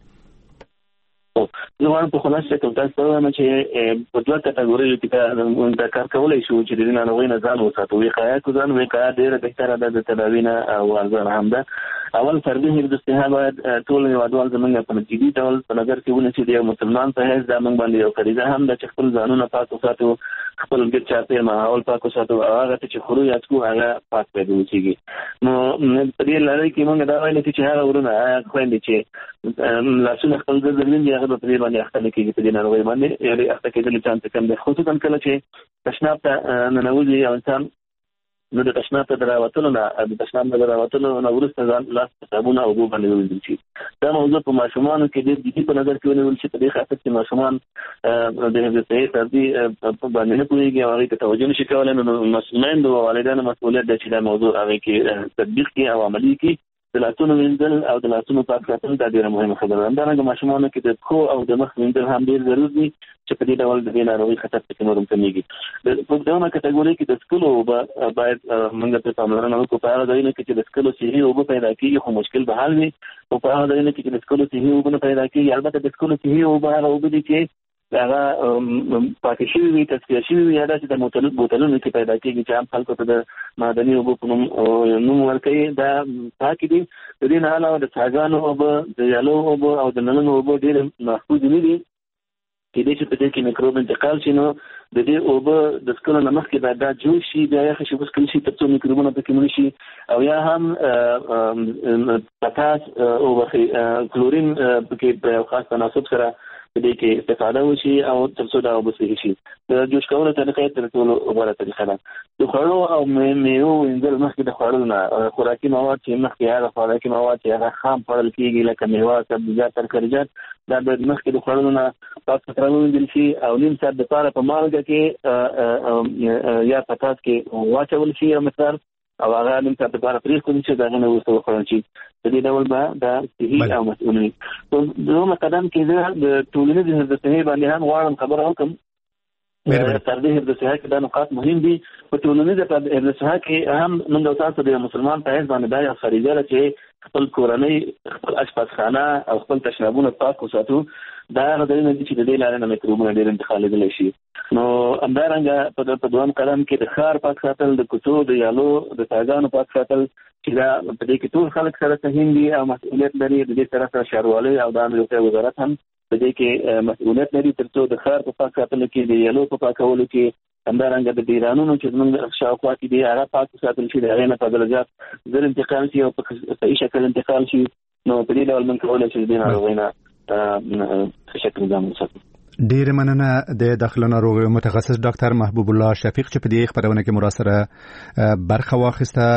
زه وایم په خلاص شکل تاسو ته وایم چې په دوه کټګوریو کې دا کار کولی شو چې د دې ناروغۍ نه ځان وساتو. وقایه کو ځان وقایه ډېره بهتره ده د تداوي نه او ارزانه هم ده. اول فردي حفظ الصحه باید ټول هېوادوال زموږ په جدي ډول په نظر کې ونیسي. د یو مسلمان په حیث دا موږ باندې یو فریضه هم ده چې خپل ځانونه پاک وساتو، خپل ګرد چاپېر ماحول پاک وساتو، او هغه څه چې خورو یا څکو هغه پاک پیدا وکړي. نو په دې لړۍ کې موږ دا ویلی چې هغه ورونه هغه خویندې چې لاسونه خپل ګرځوي هغه به په دې باندې اخته نه کېږي، په دې ناروغۍ باندې یعنې اخته کېدلو چانس کم دی. خصوصا کله چې تشناب ته ننوځي یو انسان، نو د تشناب ته د راوتلو نه وروسته ځان لاس په صابون او اوبو باندې ووینځل شي. دا موضوع په ماشومانو کې ډېر جدي په نظر کې ونیول شي، په دې خاطر چې ماشومان د حفظ الصحې فردي باندې نه پوهېږي او هغې ته توجه نه شي کولی. نو میندو او والدینو مسؤلیت دی چې دا موضوع هغې کې تطبیق کړي او عملي کړي. د لاسونو وینځل او د لاسونو پاک ساتل دا ډېره مهمه خبره ده. همدارنګه ماشومانو کې د پښو او د مخ وینځل هم ډېر ضرور دي چې په دې ډول د دې ناروغۍ خطر پکې نور هم کمېږي. په دغه کټګورۍ کې د څښلو اوبه باید موږ پرې پاملرنه وکړو. په هغه ځایونو کې چې د څښلو صحي اوبه پیدا کېږي خو مشکل به حل وي، او په هغه ځایونو کې چې د څښلو صحي اوبه نه پیدا کېږي، البته د څښلو صحي اوبه هغه اوبه دي چې هغه پاکې شوي وي، تصفیه شوي وي، یا داسې د بوتلونو کې پیدا کېږي چې عام خلکو ته د معدني اوبو په نوم ورکوي. دا پاکې دي. د دې نه علاوه د څاګانو اوبه، د یالو اوبه او د نلونو اوبه ډېرې محفوظ نه دي. کېدای شي په دې کې میکروب انتقال شي. نو د دې اوبه د څښلو نه مخکې باید دا جوش شي، بیا یخې شي، وڅښل شي تر څو میکروبونه پکې مړه شي. او یا هم پتاس اوبه کلورین پکې په یو خاص تناسب سره دې کې استفاده وشي او تر څو دا وبسي شي د جوش کولو طریقې تر ټولو غوره طریقه ده د خوړو او میوو انځل مخکې د خوړو نه خوراکي مواد چې مخکې هغه خوراکي مواد چې هغه خام خوړل کېږي لکه میوه سبزیجات ترکاریجات دا د مخکې د خوړو نه پاک ساتل ویل شي او نیم ساعت لپاره په مالګه کې یا پتاس کې واچول شي یو مقدار او هغه نیم ساعت لپاره پرېښودل شي دا نه وروسته وخوړل شي په دې ډول به دا صحي او مسؤل وي دومره قدم کې د ټولنیز حفظ صحي باندې هم غواړم خبره وکړم تر دې حفظ صحي کې دا نقاط مهم دي په ټولنیز حفظ صحي کې هم موږ تاسو د مسلمان په حیث باندې دا یو فریضه ده چې خپل کورنۍ خپل اشپزخانه او خپل تشنابونه پاک وساتو دا غوډه نه دي چې د دې لارې نه میکروبونه ډېر انتقالېدلی شي نو همدارنګه په دویم قدم کې د ښار پاک ساتل د کوڅو د یالو د تاګانو پاک ساتل چې دا په دې کې ټول خلک سره سهم دي او مسؤلیت لري د دې سره ښاروالۍ او د امنیت وزارت هم په دې کې مسؤلیت لري تر څو د ښار په پاک ساتلو کې د یالو په پاکولو کې همدارنګه د ډیرانونو چې زموږ شاوخوا کې دي هغه پاک ساتل شي د هغې نه فضلجات زر انتقال شي او په صحیح شکل انتقال شي نو په دې ډول موږ کولی شو د دې ناروغۍ نه شکل ځان وساتو ډیر مننه د داخله ناروغیو متخصص ډاکټر محبوب الله شفیق چې په دې خبرونه کې مراسله برخه واخیسته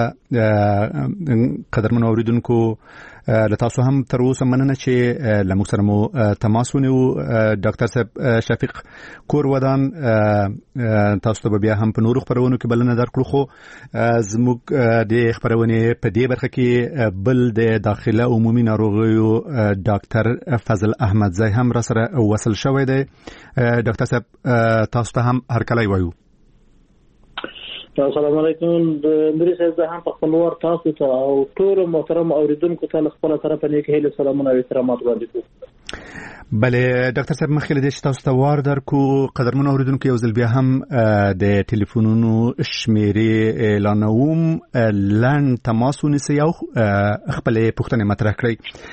قدرمن اوریدونکو لتاسو هم تر اوسه مننه چې لموږ سره مو تماس ونیو ډاکټر صاحب شفیق کور ودان تاسو ته بیا هم په نورو خبرونو کې بلنه درکړو خو زموږ د خبرونه په دې برخه کې بل د داخله عمومي ناروغیو ډاکټر فضل احمد زای هم را سره وصل شوی دی ډاکټر صاحب تاسو ته هم هر کله وایو السلام علیکم د مری صاحب زه هم په خپل ور تاسو ته او ټول محترم اوریدونکو ته خپل طرف نه کې هیله سلامونه او احترامات وړاندې کوم بله ډاکټر صاحب مخکې د تاسو ته وار درکو قدرمن اوریدونکو یو ځل بیا هم د ټلیفونونو شمیرې اعلانوم لن تماس ونیسئ او خپل پوښتنې مطرح کړئ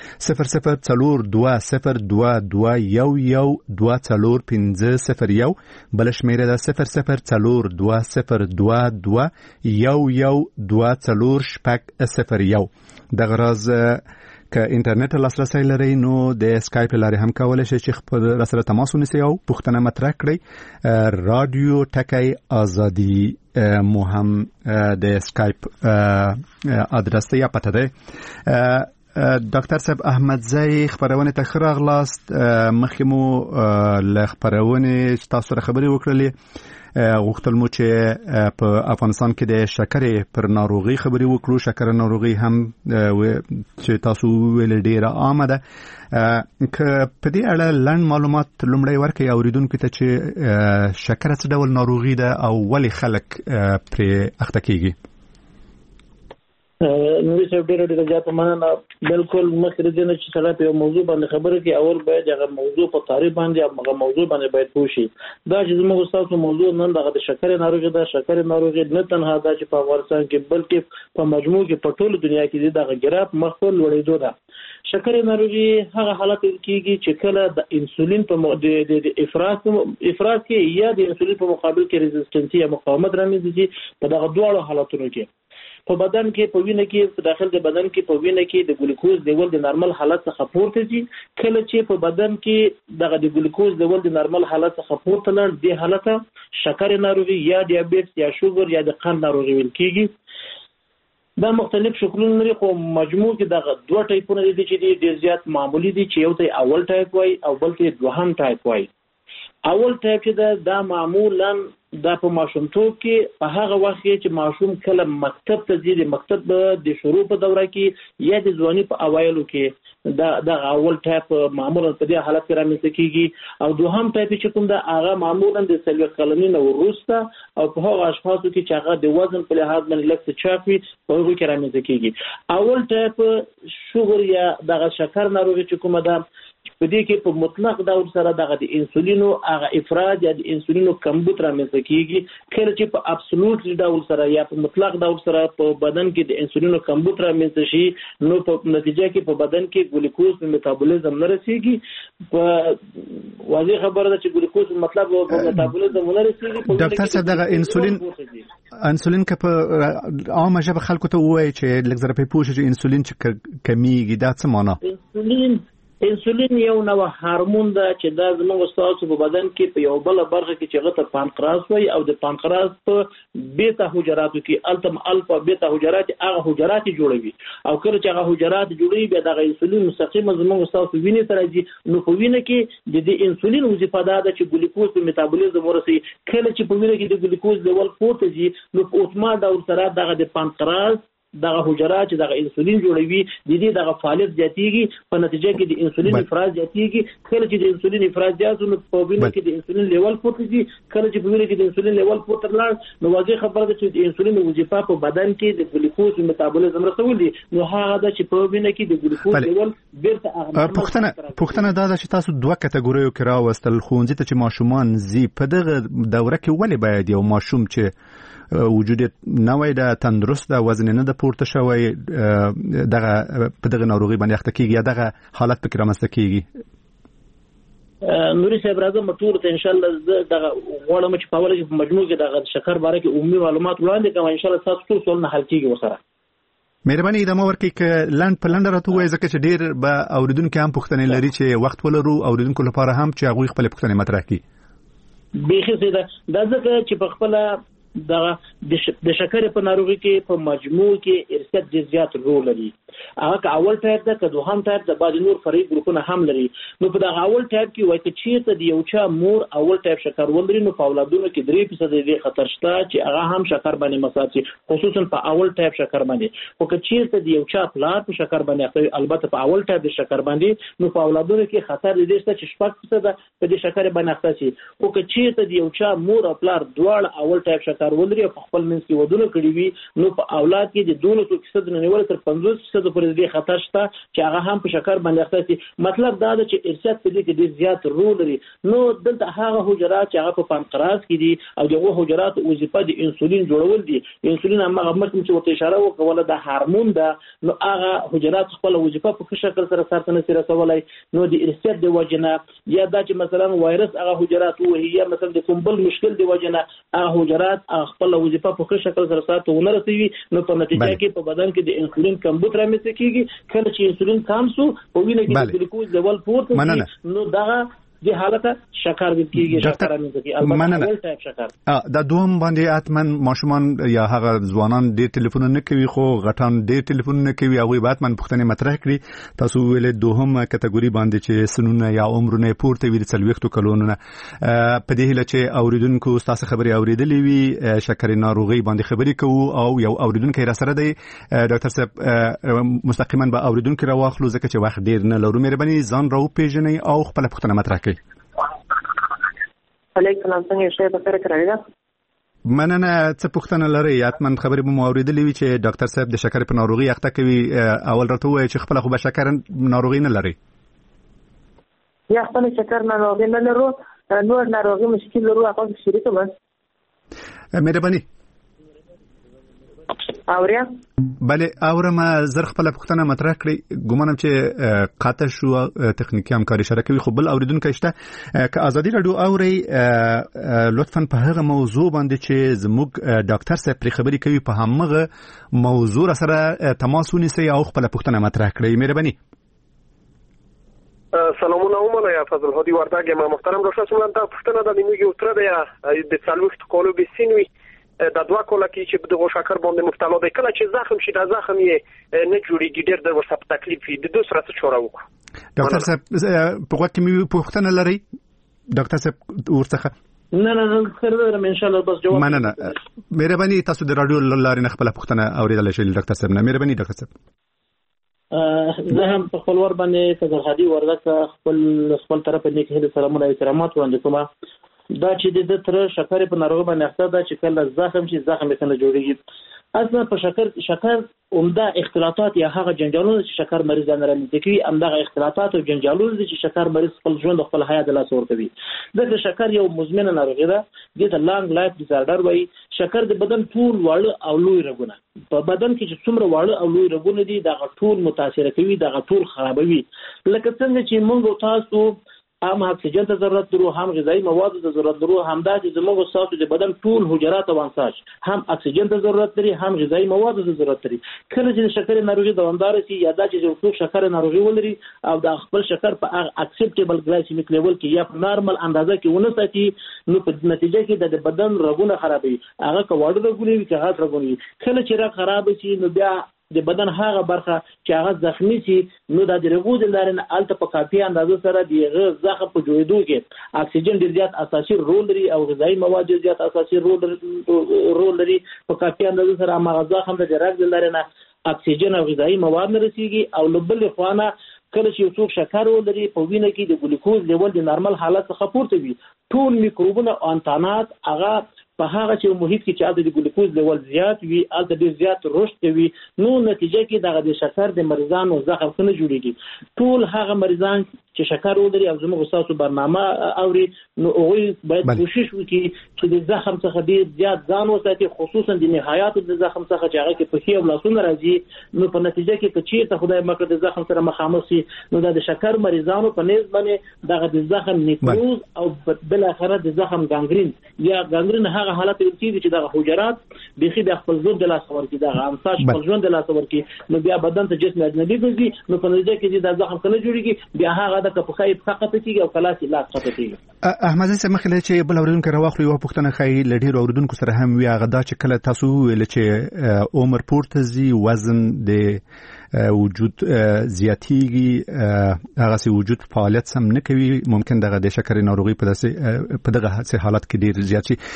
004222112450 بل شمیره ده 004222112401 دغه راز که انټرنیټ لاسرسي لري نو د اسکایپ لارې هم کولای شئ چې خپل سره تماس ونیسئ او پوښتنه مطرح کړئ رادیو ټکی ازادي مو هم د اسکایپ ادرس ته یا پته ده ډاکټر صاحب احمد زئی خبرونه ته خراغلاست مخکې مو ل خبرونه تاسو سره خبرې وکړلې غوښتل مو چې په افغانستان کې د شکرې پر ناروغي خبرې وکړو شکر ناروغي هم چې تاسو ویل ډیره عامه ده که په دې اړه لنډ معلومات لومړی ورکړئ اوریدونکو ته چې شکر څه ډول ناروغي ده او ولې خلک پرې اخته کیږي نوري صاحب ډېر زیات مننه بالکل مخکې د نه چې سره په موضوع باندې خبره کې اول باید هغه موضوع په تعریف باندې هغه موضوع باندې باید پوښي دا چې زموږ تاسو موضوع نن دغه د شکر ناروغي ده شکر ناروغي نه تنها دا چې په افغانستان کې بلکې په مجموع کې په ټول دنیا کې دغه ګراف مخفل وړېدو ده شکر ناروغي هغه حالت کېږي چې کله د انسولین په د افراز کې یا د انسولین په مقابل کې ريزिस्टेंसी یا مقاومت رامنځته په دغه دوه حالتونو کې په بدن کې په وینه کې په داخل د بدن کې په وینه کې د ګلوکوز لیول د نارمل حالت څخه پورته ځي کله چې په بدن کې دغه د ګلوکوز لیول د نارمل حالت څخه پورته لاړ د حالت شکر ناروغي یا دیابیت یا شوګر یا د قند ناروغي ویل کېږي دا مختلف شکلونه لري خو مجموع کې دغه دوه ټایپونه دي چې ډېر زیات معمولی دي چې یو ته اول ټایپ وای او بل ته دوهم ټایپ وای اول ټایپ چې دا معمولا دا په ماشومتوب کې په هغه وخت کې چې ماشوم کله مکتب ته ځي د مکتب د شروع په دوره کې یا د ځواني په اوایلو کې دا اول ټایپ معمولا په دې حالت کې رامنځته کیږي او دوهم ټایپ چې کوم دا هغه معمولا د سلوي کلنی نو وروسته او په هغه اشخاصو کې چې هغه د وزن په لحاظ باندې لکه چاپي په هغه کې رامنځته کیږي اول ټایپ شوګر یا دغه شکر ناروغي چې کومه ده په دې کې په مطلق ډول سره دغه د انسولینو هغه افراز یا د انسولینو کمبود رامنځته کیږي کله چې په ابسولوټ ډول سره یا په مطلق ډول سره په بدن کې د انسولینو کمبود رامنځته شي نو په نتیجه کې په بدن کې ګلوکوز په میټابولیزم نه رسیږي په واضح خبره ده چې ګلوکوز مطلب په میټابولیزم نه رسیږي ډاکټر صاحب دغه انسولین که په عامه ژبه خلکو ته وایي چې لږ زره په پوښتنه چې انسولین چې کمیږي دا څه معنی انسولین یو نوع هورمون ده چې دا زموږ ستاسو په بدن کې په یو بل برخه کې چې غته پانکراس وي او د پانکراس په بیتا حجراتو کې التم الفا بیتا حجرات هغه حجرات جوړوي او کله چې هغه حجرات جوړوي بیا د انسولین مستقیمه زموږ ستاسو وینې ته راځي. نو په وینه کې د انسولین وظیفه ده چې ګلوکوز په میتابولیزم ورسي. کله چې په وینه کې د ګلوکوز لیول پورته ځي نو په اتومات ډول سره دغه د پانکراس دغه حجرات چې دغه انسولین جوړوي د دې دغه فعالیت زیاتېږي، په نتیجه کې د انسولین افراز زیاتېږي. کله چې د انسولین افراز زیات نو په وینه کې د انسولین لیول پورته ځي. کله چې په وینه کې د انسولین لیول پورته لاړ نو واضح خبره ده چې د انسولین وظیفه په بدن کې د ګلوکوز میتابولیزم رسول دي. نو هغه ده چې په وینه کې د ګلوکوز لیول بیرته پوښتنه دا ده چې تاسو دوه کټګوریو کې راوستل. ښوونځي ته چې ماشومان زی په دغه دوره کې ولې باید یو ماشوم چې وجود نوې ده، تندرست ده، وزن نه ده پورته شوی، دغه په دغه ناروغي باندې اخته کیږي یا دغه حالت پکې رامنځته کیږي؟ نوري صاحب راځم ټول ته ان شاء الله دغه غواړم چې په اوله کې په مجموع کې دغه شکر باره کې عمومي معلومات وړاندې کوم. ان شاء الله تاسو ټول سوالونه حل کیږي وسره. مهرباني ادامه ورکړئ ک لاند په لاند راته وایي ځکه چې ډیر به اوریدونکو هم پوښتنې لري چې وخت ولرو اوریدونکو لپاره هم چې هغه خپل پوښتنې مطرح کړي. بیخي زیاده دا ځکه چې په خپل د شکر په ناروغي کې په مجموع کې ارثیت ډېر زیات رول لري. هغه اول ټایپ ده که دوهم ټایپ د بعض نور فرعي ګروپونه هم لري. نو په دغه اول ټایپ کې وایي چې چیرته د یو چا مور اول ټایپ شکر ولري نو په اولادونو کې 3% د خطر شته چې هغه هم شکر باندې مساوي، خصوصا په اول ټایپ شکر باندې. او که چیرته د یو چا پلار په شکر باندې البته په اول ټایپ د شکر باندې نو په اولادونو کې خطر دې شته چې 4% په دې شکر باندې اخته شي. او که چیرته د یو چا مور او پلار دواړه اول ټایپ شکر ولري او خپل منځ کې ودونه کړی وي نو په اولاد کې د 12% نه نیول تر 50% پورې د خطر شته چې هغه هم په شکر باندې اخته شي. مطلب دا ده چې ارثیت په دې کې ډېر زیات رول لري. نو دلته هغه حجرات چې هغه په پانکراس کې دي او دغه حجرات وظیفه د انسولین جوړول دي. انسولین هم هغه مخکې چې ورته اشاره وکړه د هورمون ده. نو هغه حجرات خپل وظیفه په شکل سره سرته نه رسولای. نو د ارثیت د وجنه یا دا چې مثلا وایرس هغه حجرات وهي یا مثلا د کوم بل مشکل د وجنه هغه حجرات خپل وظیفه په شکل سره ساتو ونه رسوي. نو په نتیجه کې په بدن کې د انسولین کمبود رامنځته کیږي. کله چې انسولین کم شو په وینه کې د ګلوکوز لیول پورته نو دغه د حالت شکر کیږي. شکر رامنځته کیږي البته اول ټایپ شکر. دا دوم باندې اتمن ماشومان یا هغه ځوانان ډېر ټلیفون نه کوي خو غټان ډېر ټلیفون نه کوي هغه به اتمن پوښتنه مطرح کړي. تاسو ویلې دوهم کټګوري باندې چې سنونه یا عمرونه پورته ویل 40 کلونونه په دې هله چې اوریدونکو تاسو خبري اوریدلې وي شکر ناروغي باندې خبري کوو او یو اوریدونکو را سره دی ډاکټر صاحب مستقیما به اوریدونکو راواخلو ځکه چې وخت ډېر نه لرو. مهرباني ځان راو پیژنئ او خپل پوښتنه مطرح کړئ. علیکم السلام څنګه شئ په خیر کړی دا مننه. څه پوښتنه لرئ؟ اتمن خبرې به مو اوریدلې وي چې ډاکټر صاحب د شکر په ناروغي اخته کوي. اول راته وایي چې خپل خو به شکر ناروغي نه لري یا خپل شکر ناروغي نه لرو نور ناروغي مشکل لرو هغه شریک بس. مهرباني اوریا بله اورم زر خپل پوښتنه مطرح کړی. ګومانم چې قاطع شو تخنیکی همکاري شریکوي خو بل اوریدونکو شته که ازادي رادیو اوري لطفا په هغه موضوع باندې چې زموږ ډاکټر صاحب پر خبري کوي په همغه موضوع سره تماس ونیسي او خپل پوښتنه مطرح کړئ. مهرباني. سلامونه عمر یا فضل هادي وردګ ما محترم روشن سمون دا پوښتنه د نیمه یو تر د 40 کولو بسینوي د دوه کوله کې چې د شکر باندې مبتلا دی کله چې زخم شي د زخم یې نه جوړیږي ډېر د ورسره تکلیف وي د دوه سره څه چاره وکړو. ډاکټر صاحب په وخت کې مې پوښتنه لري ډاکټر صاحب ورڅخه نه خیر ان شاء الله بس جواب مننه. مهرباني تاسو د رادیو لارې نه خپل پوښتنه اوریدل شئ ډاکټر صاحب نه. مهرباني ډاکټر صاحب. زه هم په خپل ور باندې فضل هادي وردګ خپل طرف نه کې سلامونه احترامات وړاندې کوم. دا چې د تر شکر په ناروغي باندې اخته ده چې کله زخم شي زخم یې څنګه جوړیږي. اصلا په شکر عمده اختلاطات یا هغه جنجالونه چې شکر مریض نه رامنځته کوي همدغه اختلاطات او جنجالونه چې شکر مریض خپل ژوند خپل حیات له لاسه ورکوي. د شکر یو مزمنه ناروغي ده د لانګ لایف ډیزارډر وایي. شکر د بدن ټول واړه او لوی رګونه په بدن کې چې څومره واړه او لوی رګونه دي دا ټول متاثر کوي دا ټول خرابوي. لکه څنګه چې موږ تاسو هم اکسیجن ته ضرورت لرو، هم غذایی مواد ته ضرورت لرو. همدا چې زموږ ساتو د بدن ټول حجرات او انساج هم اکسیجن ته ضرورت لري، هم غذایی مواد ته ضرورت لري. کله چې شکر ناروغي دوامدار شي یا دا چې څوک شکر ناروغي ولري او د خپل شکر په اکسپټیبل ګلایسیمیک لیول کې یا په نارمل اندازه کې ونه ساتي، نو په نتیجه کې د بدن رګونه خرابوي. هغه کواړه رګونه وي، هغه رګونه کله چې رګ خراب شي نو بیا د بدن هغه برخه چې هغه زخمی شي نو د رګو د لارې نه الته په کافي اندازه سره د زخم په جوړېدو کې اکسیجن ډېر زیات اساسي رول لري او غذایی مواد ډېر زیات اساسي رول لري. په کافي اندازه سره هغه زخم د رګ د لارې نه اکسیجن او غذایی مواد نه رسیږي او لبل خوانه کله چې څوک شکر ولري په وینه کې د ګلوکوز لیول د نارمل حالت څخه پورته وي، ټول میکروبونه او انتانات هغه په هغه چې محیط کې چې د ګلوکوز لیول زیات وي الته ډېر زیات رشد کوي، نو نتیجه کې دغه د شکر د مریضانو زخم څنګه جوړیږي. ټول هغه مریضان چې شکر ولري او زموږ تاسو برنامه اوري نو هغوی باید کوشش وکړي چې د زخم څخه ډېر زیات ځان وساتي، خصوصا د نهایت د زخم څخه چې هغه کې پښې او لاسونه راځي. نو په نتیجه کې که چیرته خدای مکړه د زخم سره مخامخ شي نو د شکر مریضانو په نسبت باندې دغه د زخم نیکروز او بل اخره د زخم ګانګرین یا ګانګرین هغه حالت چې دغه حجرات بيخي د خپل ژوند د لاس ورکی دغه انساج خپل ژوند د لاس ورکی نو بیا بدن ته جسم اجنبي ګرځي، نو په نتیجه کې د زخم کنه جوړیږي، بیا هغه د کپخای فقط کیږي او کلاس لاس فقط کیږي. احمد زه مخله چې بل اوریدونکو راوخلو یو پښتنه خای لډیر اوریدونکو سره هم وی هغه دا چې کله تاسو ویل چې عمر پورته زی وزن د وجود زیاتیږي هغه سي وجود فعالیت سم نه کوي، ممکن دغه د شکر ناروغي په دغه حالت کې ډیر زیات شي.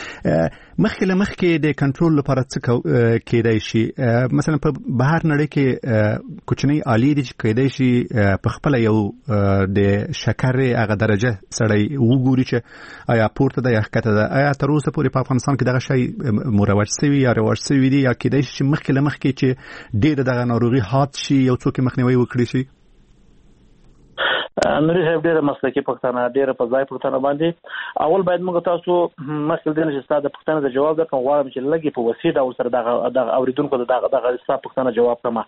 مخکې د کنټرول لپاره څه کېدای شي؟ مثلا په بهر نړۍ کې کوچنی آلی دي چې کېدای شي په خپل یو د شکر هغه درجه سړی وګوري چې آیا پورته ده یا ښکته ده. آیا تر اوسه پورې په افغانستان کې دغه شی مروج شوی یا رواج شوی دی یا کېدای شي مخکې چې ډیر دغه ناروغي حادث شي یو څوک مخنیوي وکړي شي؟ نوري صاحب ډیره مسلکي پښتنه ډیره په ځای پښتنه باندې اول باید موږ تاسو مسل دین چې ستاسو پښتنه د جواب درکړم غواړم چې لګي په وسیله او سره دغه اوریدونکو دغه ستاسو پښتنه جواب کما.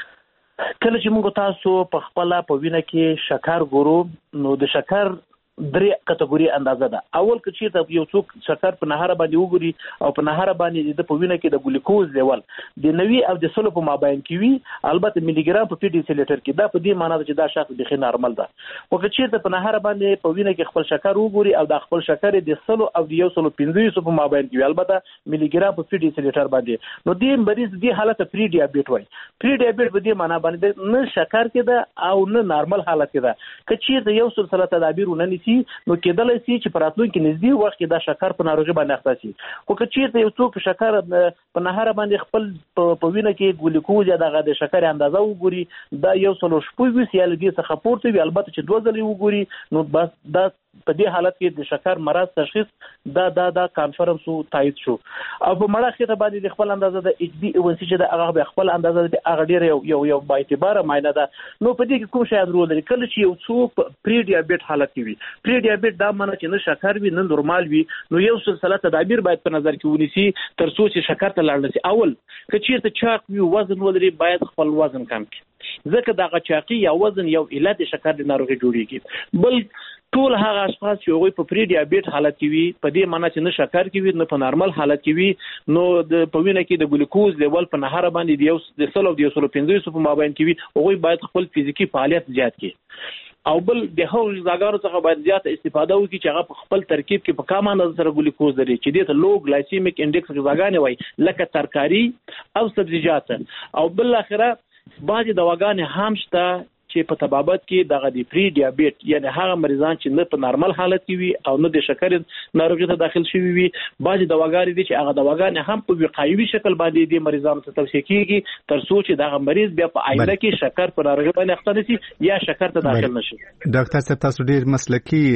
کله چې موږ تاسو په خپل په وینه کې شکر ګورو نو د شکر درې کټګوري اندازه ده. اول کې چې یو څوک شکر په نهره باندې وګوري او په نهره باندې د په وینه کې د ګلوکوز لیول د 90 او د 100 په مابین کې وي، البته ملي ګرام په ډي سیلیټر کې، دا په دې معنی ده چې دا شخص بخي نارمل ده. او که چې په نهره باندې په وینه کې خپل شکر وګوري او د خپل شکر د 100 او د 115 په مابین کې وي، البته ملي ګرام په ډي سیلیټر باندې، نو دې مریض دې حالت پری ډیابیټ وایي. پری ډیابیټ په دې معنی باندې نه شکر کې ده او نه نارمل حالت کې ده. که چې یو سلسله تدابیر ونه نیسي نو کېدلای شي چې په راتلونکي نږدې وخت کې دا شکر په ناروغي باندې اخته شي. خو که چیرته یو څوک شکر په نهره باندې خپل په وینه کې ګلوکوز یا دغه د شکر اندازه وګوري دا یو سلو شپږ یا لږ څخه پورته وي، البته چې دوه ځلې وګوري نو بس دا په دې حالت کې د شکر مرض تشخیص دا کانفرنس تایید شو. او په مړه خېټه باندې د خپل اندازه د ایچ بي A1C چې د هغه خپل اندازه د هغه ډیر یو با اعتبار معنی ده. نو په دې کې کوم شی رول لري؟ کله چې یو څوک پری ډیابیټ حالت کې وي، پری ډیابیټ دا معنی چې نه شکر وي نه نورمال وي، نو یو سلسله تدابیر باید په نظر کې ونیسي تر څو چې شکر ته لاړ نشي. اول که چیرته چاق وي وزن ولري باید خپل وزن کم کړي، ځکه دغه چاقي یا وزن یو علت شکر د ناروغي جوړیږي. بل ټول هغه اشخاص چې هغوی په پری ډیابیټ حالت کې وي، په دې معنی چې نه شکر کې وي نه په نارمل حالت کې وي، نو د په وینه کې د ګلوکوز لیول په نهره باندې د 100 او د 115 په مابین کې وي، هغوی باید خپل فزیکی فعالیت زیات کړي. او بل د هغو غذاګانو څخه باید زیاته استفاده وکړي چې هغه په خپل ترکیب کې په کم اندازه سره ګلوکوز لري، چې دې ته لو ګلایسیمیک انډیکس غذاګانې وایي، لکه ترکاري او سبزیجات. او بل اخره بعضې دواګانې هم شته چې په طبابت کې دغه د پری ډیابیټ یعنی هغه مریضان چې نه په نارمل حالت کې وي او نه د شکر ناروغي ته داخل شوي وي، بعضې دواګانې دي چې هغه دواګانې هم په وقایوي شکل باندې د مریضانو ته توصیه کېږي تر څو چې دغه مریض بیا په آینده کې شکر په ناروغي باندې اخته نه شي یا شکر ته داخل نه شي. ډاکټر صاحب تاسو ډېر مسلکي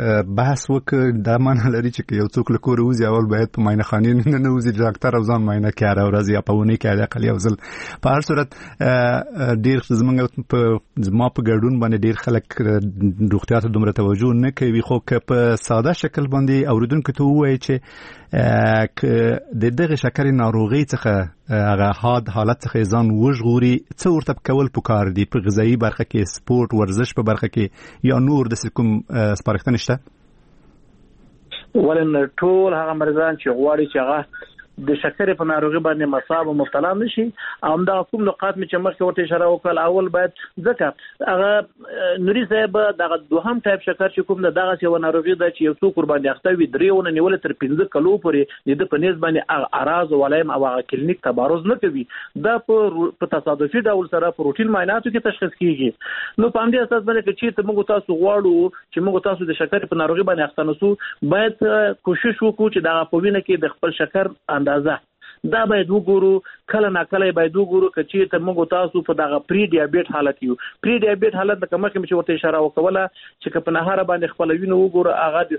بحث وکړ، دا معنی لري چې یو څوک له کوره وځي اول باید په معاینه خانې نه وځي، ډاکټر او ځان معاینه کړي او ورځ یا په ونې کې اقل یو ځل. په هر صورت ډېر زمونږ په زما په ګډون باندې ډیر خلک روغتیا ته دومره توجه نه کوي، خو که په ساده شکل باندې اوریدونکو ته ووایي چې د دغه شکرې ناروغي څخه هغه حالت څخه ځان وژغوري، څه ورته کول پکار دي په غذایي برخه کې، سپورت ورزش په برخه کې، یا نور د کوم سپارښتنې شته؟ ولن ټول هغه مریضان چې غواړي چې هغه د شکرې په ناروغي باندې مصاب او مبتلا نشي، همدا کوم نقاط چې مخکې ورته اشاره وکړل، اول باید ځکه هغه نوري صاحب دغه دوهم ټایپ شکر چې کوم دغه یو ناروغي ده چې یو څوک باندې اخته وي 3 نیول تر 15 کلو پورې د په نسبت باندې اعراض ولایم او هغه کلینیک تبارز نه کوي، دا په تصادفي ډول سره په روټین معایناتو کې تشخیص کیږي. نو په همدې اساس باندې چې موږ تاسو غواړو چې موږ تاسو د شکر په ناروغي باندې اخته نسو، باید کوشش وکړو چې دا په وینه کې د خپل شکر اندازه دا باید وګورو، کله نا کله باید وګورو چې ته موږ تاسو په دغه پری ډیابیټ حالت یو. پری ډیابیټ حالت د کومه چې ورته اشاره وکوله چې په نهار باندې خپل وینه وګورو هغه د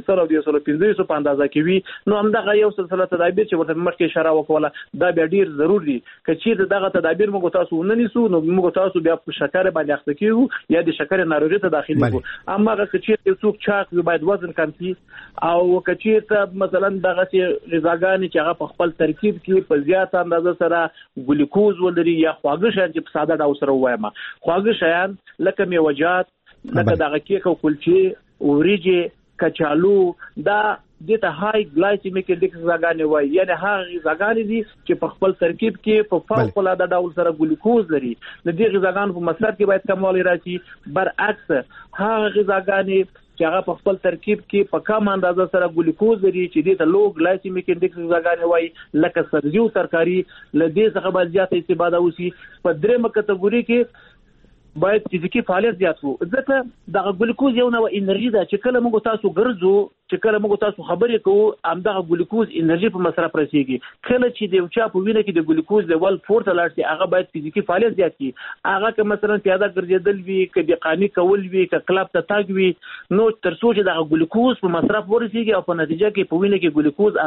115 په اندازه کې وي، نو همدغه یو سلسله تدابیر چې ورته مخکې اشاره وکوله دا بیا ډیر ضروری دي چې دغه تدابیر موږ تاسو وننیسو، نو موږ تاسو بیا په شکر باندې اخته کیو یا د شکر ناروغي ته داخلي وو. اما چې یو څوک چاق باید وزن کم کړي، او چې ته مثلا دغه غذاګانې چې هغه په خپل ترکیب کې په زیات اندازه سره ګلوکوز ولري یا خواږه شیان چې په ساده ډول سره وایم، خواږه شیان لکه میوجات، لکه دغه کیک او کلچې، وریجې، کچالو، دا دته های ګلایسیمیک انډیکس غذاګانې وایي، یعنی هغه غذاګانې دي چې په خپل ترکیب کې په فوق العاده ډول سره ګلوکوز لري. د دې غذاګانو په مصرف کې باید کموالی راشي، برعکس هغه غذاګانې چې هغه په خپل ترکیب کې په کم اندازه سره ګلوکوز لري چې دته لو ګلایسیمیک انډیکس غذاګانې وایي، لکه سبزي او ترکاری، لدې څخه باید زیاته استفاده وشي. په درېمه کټګوري کې باید فزیکی فعالیت زیات وو، ځکه دغه ګلوکوز یو نوع انرژي ده چې کله موږ تاسو ګرځو، چې کله موږ تاسو خبرې کوو، همدغه ګلوکوز انرژي په مصرف رسیږي. کله چې د یو چا په وینه کې د ګلوکوز لیول پورته لاړ شي، هغه باید فزیکی فعالیت زیات کړي، هغه که مثلا پیاده ګرځېدل وي، که دقانی کول وي، که کلب ته تاګ وي، نو تر څو چې دغه ګلوکوز په مصرف ورسیږي او په نتیجه کې په وینه کې ګلوکوز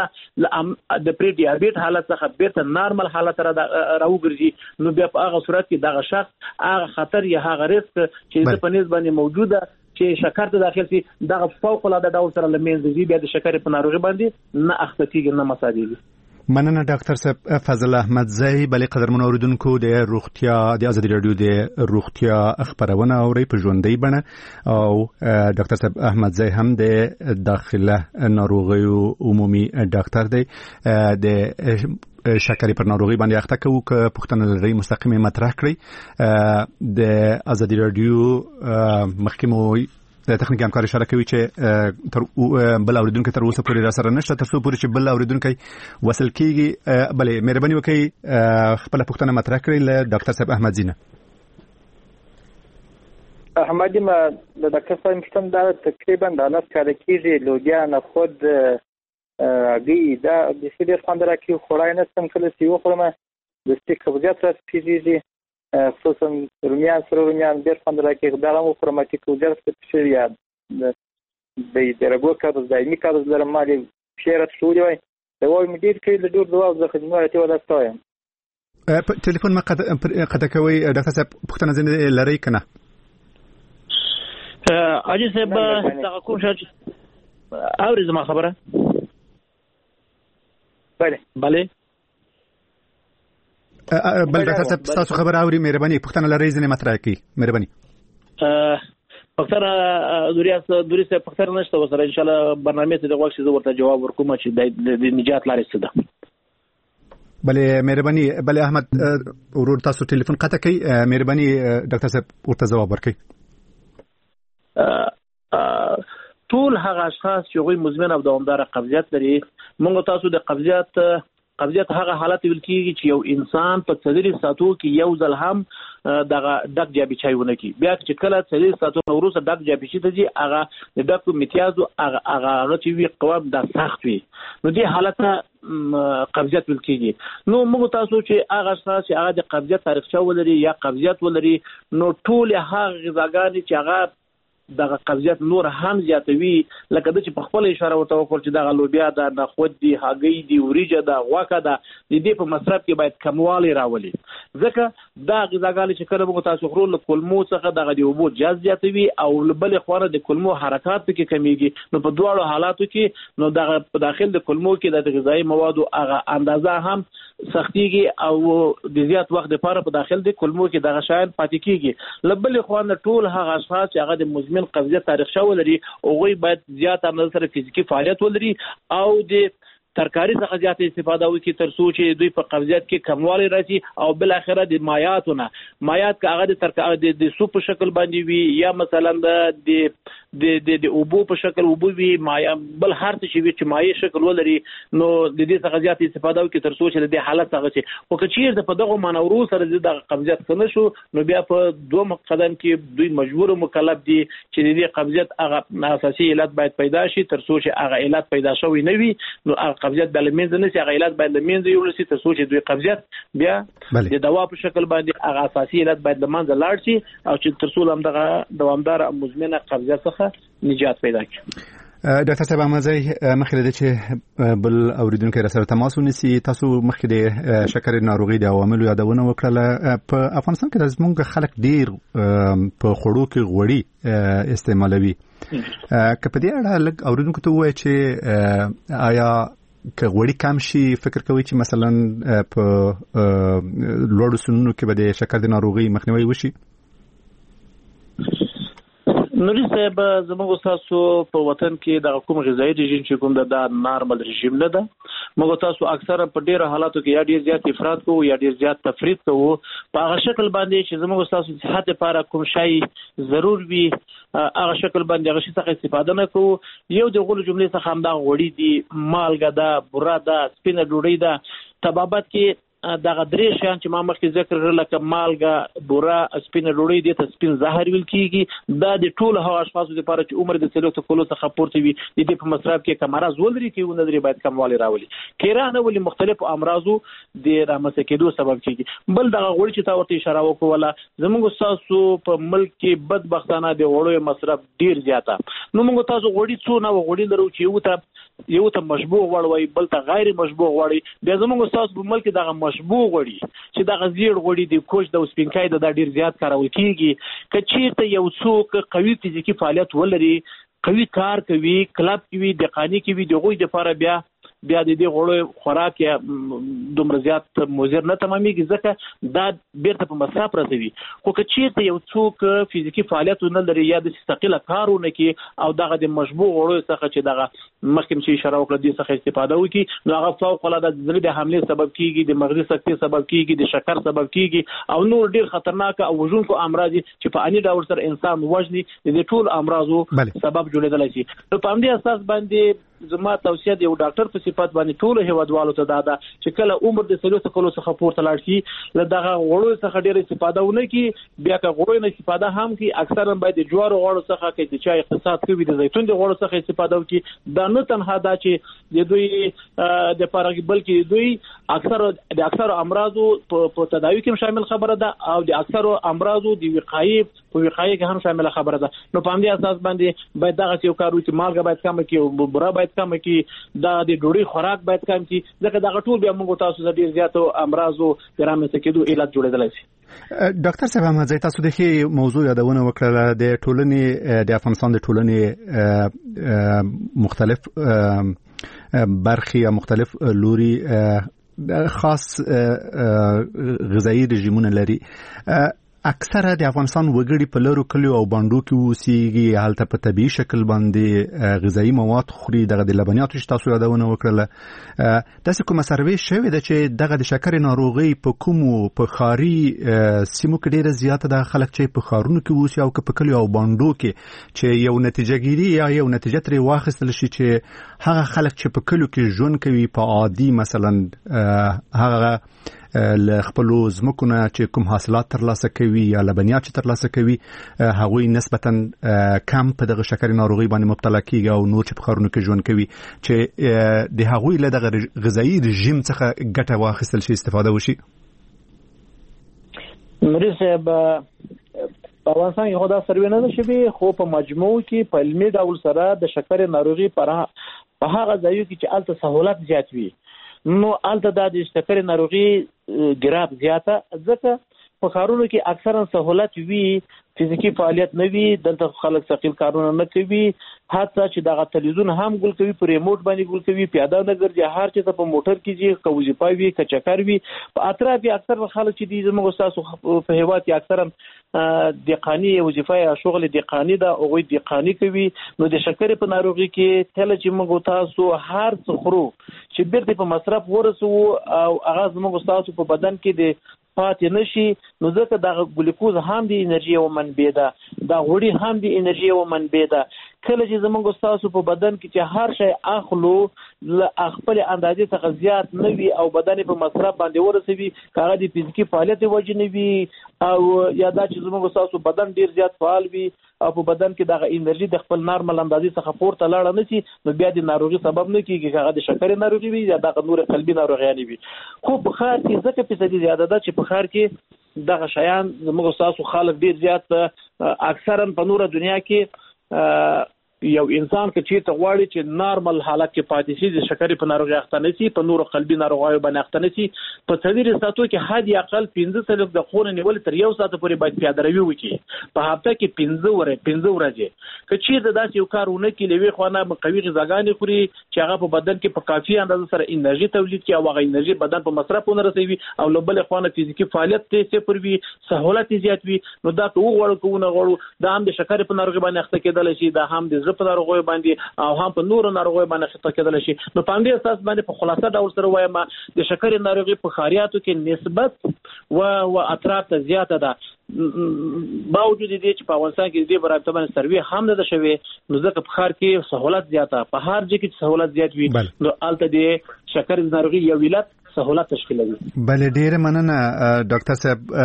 اندازه د پری ډیابیټ حالت څخه بیرته نارمل حالت را راوګرځي، نو بیا په هغه صورت کې دغه شخص هغه خطر یا هغه ریسک چې د پنځ باندې موجوده چې شکر ته داخل شي، دغه فوق العاده ډول سره لمنځه ځي، بیا د شکر په ناروغي باندې نه اخته کیږي، نه مساعدېږي. مننه ډاکټر صاحب فضل احمد زئی. بلې قدرمنو اوریدونکو د روغتیا د ازادي رادیو د روغتیا خبرونه اوري په ژوندۍ بڼه، او ډاکټر صاحب احمد زئی هم د داخله ناروغیو عمومي ډاکټر دی. د شکرې پر ناروغي باندې اخته کوو که پوښتنه لري مستقیمه مطرح کړئ. د ازادي رادیو مخکمو د تخنیک همکار اشاره کوي چې تر بل اوریدونکو تر اوسه پورې را سره نشته، تر څو پورې چې بل اوریدونکو وصل کیږي. بلې مهرباني وکړئ خپل پوښتنه مطرح کړئ له ډاکټر صاحب احمد زینه. احمدی ما د ډاکټر صاحب پوښتنه دا تقریبا د 10 کال کېږي لوګیا نه خود اګي دا د سیډر خوندره کې خورای نه سم کله چې وخورم د سټیک قبضیت راځي، خصوصا رومیان سره رومیان ډېر خوندره کې دا مو پرماتیک وجر څه یا د درګو کارز دایمي کارز لرم مالي شیرت شو دی دا وای مې ډېر کې د ډور دوا د خدمت ته ولستایم. ټلیفون ما قطع کوي ډاکټر صاحب پوښتنه زنه لري کنه؟ اجي صاحب دا کوم شاج اوري زما خبره؟ بله ډاکټر صاحب تاسو خبر اوري، مهرباني پوښتنه لرئ ځنه مطرح کړئ، مهرباني. پښتنه دوری څخه پښتنه نشته وسره ان شاء الله برنامه ته دغه څه ورته جواب ورکوم چې د نجات لارې څه ده. بله مهرباني. بله احمد ورور تاسو ټلیفون قطع کړئ، مهرباني ډاکټر صاحب ورته جواب ورکړئ. ټول هغه اشخاص چې غوي مزمن او دوامدار قبضیت لري، موږ تاسو د قبضیت هغه حالت ویل کیږي چې یو انسان په 3 ساعتو کې یو ځل هم دغه ډک جابي چایونه کی، بیا چې کله 3 ساعتو وروسته ډک جابي شي ته هغه د ډک میتیازو هغه چې وی قوام د سخت وي، نو دې حالت قبضیت ویل کیږي. نو موږ تاسو چې هغه اشخاص چې هغه د قبضیت تاریخچه ولري یا قبضیت ولري، نو ټول هغه غذاګانې چې هغه دغه قبضیت نور هم زیاتوي لکه د چې په خپل اشاره ورته وکړ چې دغه لوبیا د نخود دی هګۍ دی وریجه د غوښه د دې په مصرف کې باید کموالی راولي ځکه دا غذاګانې چې کله موږ تاسو خورو له کولمو څخه دغه د اوبو جذب زیاتوي او بل خوانه د کولمو حرکات پکې کمیږي نو په دواړو حالاتو کې نو دغه په داخل د کولمو کې د غذایی موادو هغه اندازه هم سختيږي او د زیات وخت لپاره په داخل د کولمو کې دغه شاید پاتې کیږي لبل خوانه ټول هغه اشخاص چې هغه د مزمن قبضیت تاریخ شاو لري او غوي باید زیات عمل سره فزیکی فعالیت ولري او د ترکاری څخه زیات استفاده وکړي تر څو چې دوی په قبضیت کې کموالی راشي او بل اخره د مایعات که هغه د ترکاری د سوپ په شکل باندې وي یا مثلا د اوبو په شکل اوبو وي مایع بل هر څه چې مایع شکل ولري نو د دې څخه زیات استفاده وکړي تر څو چې د حالت څخه شي او که چیرې په دغه منورو سره د قبضیت کنه شو نو بیا په دوه قدم کې دوی مجبور مکلف دي چې د دې قبضیت هغه اساسي علت باید پیدا شي تر څو چې هغه علت پیدا شوی نه وي نو قبضیت بل منځ نه سي هغه علت باید منځ یو لسی تر څو چې دوی قبضیت بیا د دوا په شکل باندې هغه اساسي علت باید منځ لاړ شي او چې تر څو هم دغه دوامدار مزمنه قبضیت څخه نجات پیدا کړي ډاکټر صاحب مزه مخکې د چې بل اوریدونکو سره تماس ونیسي تاسو مخکې د شکر ناروغي د عواملو یادونه وکړه په افغانستان کې زموږ خلک ډیر په خوړو کې غوړي استعمالوي که په دې اړه لږ اوریدونکو ته وایي چې آیا که غوړي کم شي فکر کوي چې مثلا په لوړو سنونو کې به د شکر د ناروغي مخنیوي وشي نوري صاحب زموږ تاسو په وطن کې د کوم غذایی رژیم چې کوم د نارمل رژیم نه ده موږ تاسو اکثرا په ډیرو حالاتو کې یا ډیر زیات افراط کوو یا ډیر زیات تفرید کوو په هغه شکل باندې چې زموږ تاسو صحت لپاره کوم شی ضرور وي هغه شکل باندې هغه شي څخه استفاده نه کوو یو د غوړو جملې څخه هم دا غوړي دي مالګه ده بوره ده سپینه ډوډۍ ده طبابت کې دغه درې شیان چې ما مخکې ذکر کړل لکه مالګه بوره سپینه ډوډۍ دي ته سپین زهر ویل کیږي دا د ټول هغه اشخاصو لپاره چې عمر د 40 کلو څخه پورته وي د دې په مصرف کې کمرز ولري کې ونظر باید کموالی راولي کیرانه ولې مختلفو امراضو د رامنځته کېدو سبب کیږي بل دغه غوړي چې تا ورته اشاره وکوله زموږ تاسو په ملک کې بدبختانه د غوړو مصرف ډیر زیاته نو موږ تاسو غوړي څو نه غوړي لرو چې یو ته مشبوه غوړوي بل ته غیر مشبوه غوړي بیا زموږ تاسو په ملک دغه مشبوه غوړي چې دغه زیړ غوړي د کوچ د سپینکای د ډیر زیات کارول کیږي کچېرته یو څوک قوي فزیکی فعالیت ولري قوي کار کوي کلب کوي د قانی کوي د غوي د لپاره بیا د دې غوړو خوراک یا دومره زیات مضر نه تمامېږي ځکه دا بیرته په مصرف راځي خو کچېرته یو څوک فزیکی فعالیت نه لري یا د ثقيله کارونه کوي او دغه د مشبوه غوړو څخه چې دغه مخکې چې اشاره وکړه د څخه استفاده وکړي نو هغه فوق العاده د زړه د حمله سبب کیږي د مغزي سکتې سبب کیږي د شکر سبب کیږي او نور ډیر خطرناک او وژونکو امراض چې په اني ډول سره انسان وژني د ټول امراضو سبب جوړېدل شي نو په همدې اساس باندې زما توصیه دی یو ډاکټر په صفات باندې ټول هیوادوالو ته دا ده چې کله عمر د 40 کلو څخه پورته لاړ شي له دغه غوړو څخه ډیر استفاده ونه کی بیا که غوړو نه استفاده هم کی اکثرا باید د جوارو غوړو څخه کې چې اقتصاد کوي د زیتون د غوړو څخه استفاده وکي دا نه تنها دا چې د دوی د پارګ بلکې دوی اکثر امراضو په تداوی کې شامل خبره ده او د اکثر امراضو د وقایې کې هم شامل خبره ده نو په همدې اساس باندې باید دغه یو کار وکړي مالګه باید کم کړي او بوره باید کم کړي دا د ډوډۍ خوراک باید کم کړي ځکه دغه ټول بیا موږ تاسو د ډیر زیاتو امراضو رامنځته کېدو علت جوړېدلی شي ډاکټر صاحب مزه تاسو د هي موضوع یادونه وکړه د ټولنې د افغانستان د ټولنې مختلف برخي یا مختلف لوري خاص غذایی رژیمونه لري اکثره د افغانستان وګړي په لورو کلیو او باندو کې اوسېږي هلته په طبيعي شکل باندې غذایی مواد خوري دغه د لبنیاتو چې تاسو یادونه وکړله داسې کومه سروې شوې ده چې دغه د شکر ناروغي په کومو په ښاري سیمو کې ډېره زیاته ده خلک چې په ښارونو کې اوسي او که په کلیو او باندو کې چې یو نتیجه ګیري یا یو نتیجه ترې واخیستل شي چې هغه خلک چې په کلیو کې ژوند کوي په عادي مثلا هغه له خپل زمکونه چې کوم حاصلات ترلاسه کوي یا لبنیات چې ترلاسه کوي هغوی نسبتا کم په دغه شکر ناروغي باندې مبتلا کیږي او نور چې په ښارونو کې ژوند کوي چې د هغوی له دغه غذایی رژیم څخه ګټه واخیستل شي استفاده وشي مری صاحب په افغانستان کې خدا سروې نه شوي، خو په مجموع کې په علمي ډول سره د شکر ناروغي په هغه ځایو کې چې الته سہولت زیات وي، نو الته د شکر ناروغي ګراب زیاته، ځکه په ښارونو کې اکثرا سہولت وي، فزیکی فعالیت نه وي، دلته خلک ثقیل کارونه نه کوي، حتی چې دغه تلویزیون هم ګول کوي، په ریموټ باندې ګول کوي، پیاده نه ګرځي، هر چې ته په موټر کې ځي، که وظیفه وي که چکر وي، په اطراف کې اکثر خلک چې دي زموږ ستاسو په هېواد کې اکثرا دقاني وظیفه یا شغل دقاني ده، هغوی دقاني کوي. نو د شکرې په ناروغي کې کله چې موږ تاسو هر څه خورو چې بیرته په مصرف ورسوو او هغه زموږ ستاسو په بدن کې د پاتې نشي، نو ځکه دغه ګلوکوز هم د انرژي یوه منبع ده، دا غوړي هم د انرژي یوه منبع ده. کله چې زموږ ستاسو په بدن کې چې هر شی اخلو له خپل اندازې څخه زیات نه وي او بدن په مصرف باندې ورسوي، هغه د فزیکي فعالیت وجې نه وي، او یا دا چې زموږ ستاسو بدن ډیر زیات فعال وي او په بدن کې دغه انرژي د خپل نارمل اندازې څخه پورته لاړه نه شي، نو بیا د ناروغي سبب نه کیږي، هغه د شکرې ناروغي وي یا دغه نور قلبي ناروغیانې وي. خو په ښار کې ځکه فیصدي زیاده ده چې په ښار کې دغه شیان زموږ ستاسو خلک ډیر زیات اکثرا په نوره دنیا کې یو انسان که چیرته غواړي چې نارمل حالت کې پاتې شي، د شکرې په ناروغي اخته نه شي، په نورو قلبي ناروغیو باندې اخته نه شي، په څلورو ساعتو کې حد اقل 15 دقیقې نیول تر 1 ساعت پورې باید پیاده روي وکړي، په هفته کې 15 ورځې. که چیرته داسې یو کار ونه کړي، لوی خوانه قوي غذاګانې خوري چې هغه په بدن کې په کافي اندازه سره انرژي تولید کړي او هغه انرژي بدن په مصرف ونه رسوي، او له بلې خوانه فزیکي فعالیت ته صفر وي، سهولت زیات وي، نو دا که وغواړو که ونه غواړو دا هم د شکرې په ناروغي باندې اخته کېدلی شي، دا هم د زړه په ناروغیو باندې او هم په نورو ناروغیو باندې اخته کېدلی شي. نو په همدې اساس باندې په خلاصه ډول سره وایم د شکرې ناروغي په ښاریاتو کې نسبت و اطراف ته زیاته ده، باوجود دې چې په افغانستان کې دې برابر باندې سروې هم نه ده شوې، نو ځکه په ښار کې سهولت زیاته، په هر ځای کې سهولت زیات وي، نو هلته د شکرې ناروغي یو علت سہولت تشکیلوي. بلې ډیره مننه ډاکټر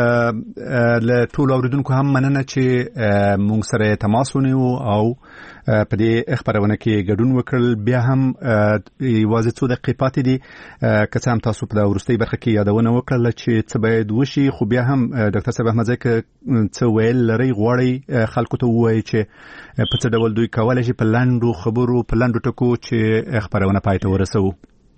صاحب، له ټولو اوریدونکو هم مننه چې موږ سره تماس ونیو او په دې خبرونه کې ګډون وکړل. بیا هم یوازې څو دقیقې پاتې دي، که څه هم تاسو په وروستۍ برخه کې یادونه وکړله چې څه باید وشي، خو بیا هم ډاکټر صاحب احمدزی که څه ویل لرئ غواړئ خلکو ته ووایي چې په څه ډول دوی کولی شي په لنډو خبرو په لنډو ټکو چې خبرونه پای ته ورسوو.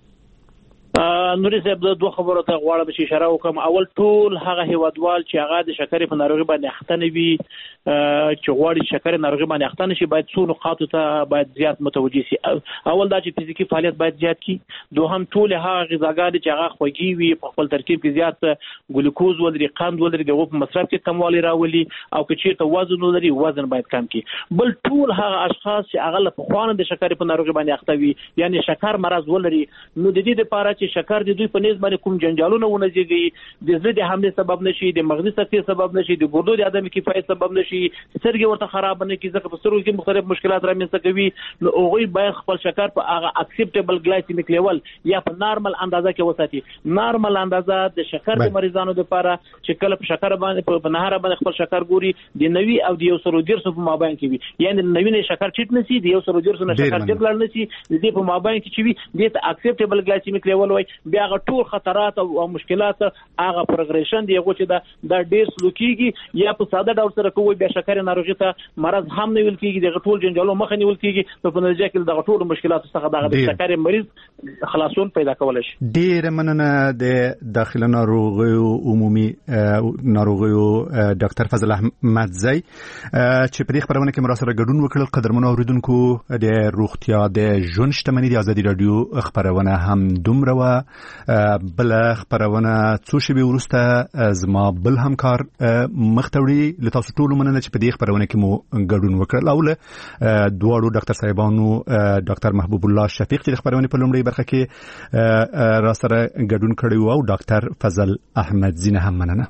نوري صاحب د دوه خبرو ته غواړم چې اشاره وکړم. اول ټول هغه هیوادوال چې هغه د شکرې په ناروغي باندې اخته نه وي، چې غواړي شکرې ناروغي باندې اخته نه شي، باید څو نقاطو ته باید زیات متوجه شي. اول دا چې فزیکي فعالیت باید زیات کړي، دوهم ټول هغه غذاګانې چې هغه خوږې وي په خپل ترکیب کې زیات ګلوکوز ولري، قند ولري، د هغو په مصرف کې کموالی راولي، او که چیرته وزن ولري وزن باید کم کړي. بل ټول هغه اشخاص چې هغه له پخوا د شکرې په ناروغي باندې اخته وي، یعنی شکر مرض ولري، نو د دې لپاره چې شکر د دوی په نسبت باندې کوم جنجالونه ونه زیږي، د زړه د حملې سبب نشي، د مغزي سکتې سبب نشي، د ګردو د عدم کفایت سبب نشي، سترګې ورته خراب نه کیږي، ځکه په سترګو کې مختلف مشکلات رامنځته کوي. نو هغوی باید خپل شکر په هغه اکسپټیبل ګلایسیمیک لیول یا په نارمل اندازه کې وساتي. نارمل اندازه د شکر د مریضانو لپاره چې کله په شکر باندې په نهار باندې خپل شکر ګوري د 90 او د 110 په مابین کې وي، یعنی د 90 شکر چټ نشي، د 110 نه شکر چټ لړ نشي، د دې په مابین کې چې وي د اکسپټیبل ګلایسیمیک لیول وي. بیا هغه ټول خطرات او مشکلات هغه پروګریشن دی هغه چې دا ډیر سلوکيږي یا په ساده ډول سره کوي، بیا شکر ناروغي ته مرض هم نه ویل کیږي، د ټول جنجالو مخه نیول کیږي، په نتیجه کې د ټول مشکلات څخه د شکر مریض خلاصون پیدا کولای شي. ډیر مننه د داخله ناروغیو عمومي ناروغیو ډاکټر فضل احمدزی چې په دې خبرونه کې مراسره ګډون وکړل. قدرمنو اوریدونکو، د روغتیا د ژوند شتمنۍ د ازادي رادیو خبرونه هم دومره و. بل خبرونه څو شېبې وروسته زما بل همکار مختوړي له تاسو ټولو مننه چې په دې خبرونه کې مو ګډون وکړل، او له دواړو ډاکټر صاحبانو ډاکټر محبوب الله شفیق چې د خبرونه په لومړۍ برخه کې را سره ګډون کړی و، او ډاکټر فضل احمدزی نه هم مننه.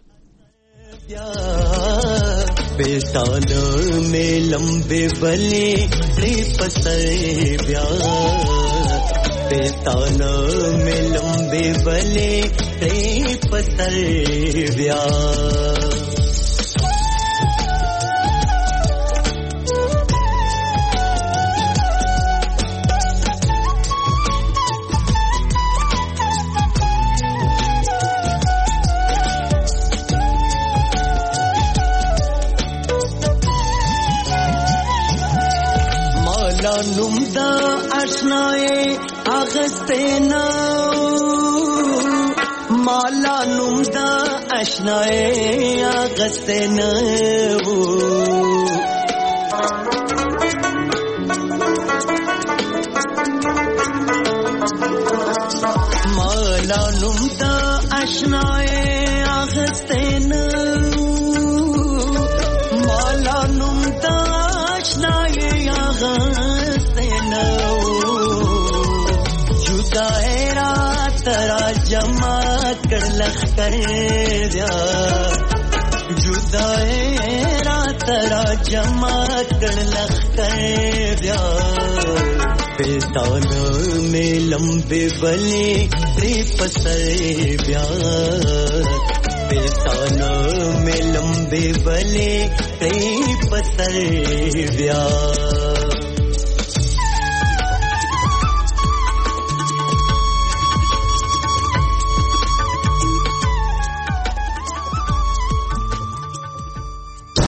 बेतानो में लंबे बले रे पसर ब्या, बेतानो में लंबे बले रे पसर ब्या. माला नुमदा आशनाए आगस्तेना माला नुमदा आशनाए आगस्तेना माला नुमदा आशनाए आगस्तेना माला नुमदा आशनाए आगस्तेना जुदाए रात जमा कर लखकर दिया जुदाए रात जमा कर लखकर दिया बेदान में लंबे बले पसर ब्याह बेदान में लंबे बले पसर ब्याह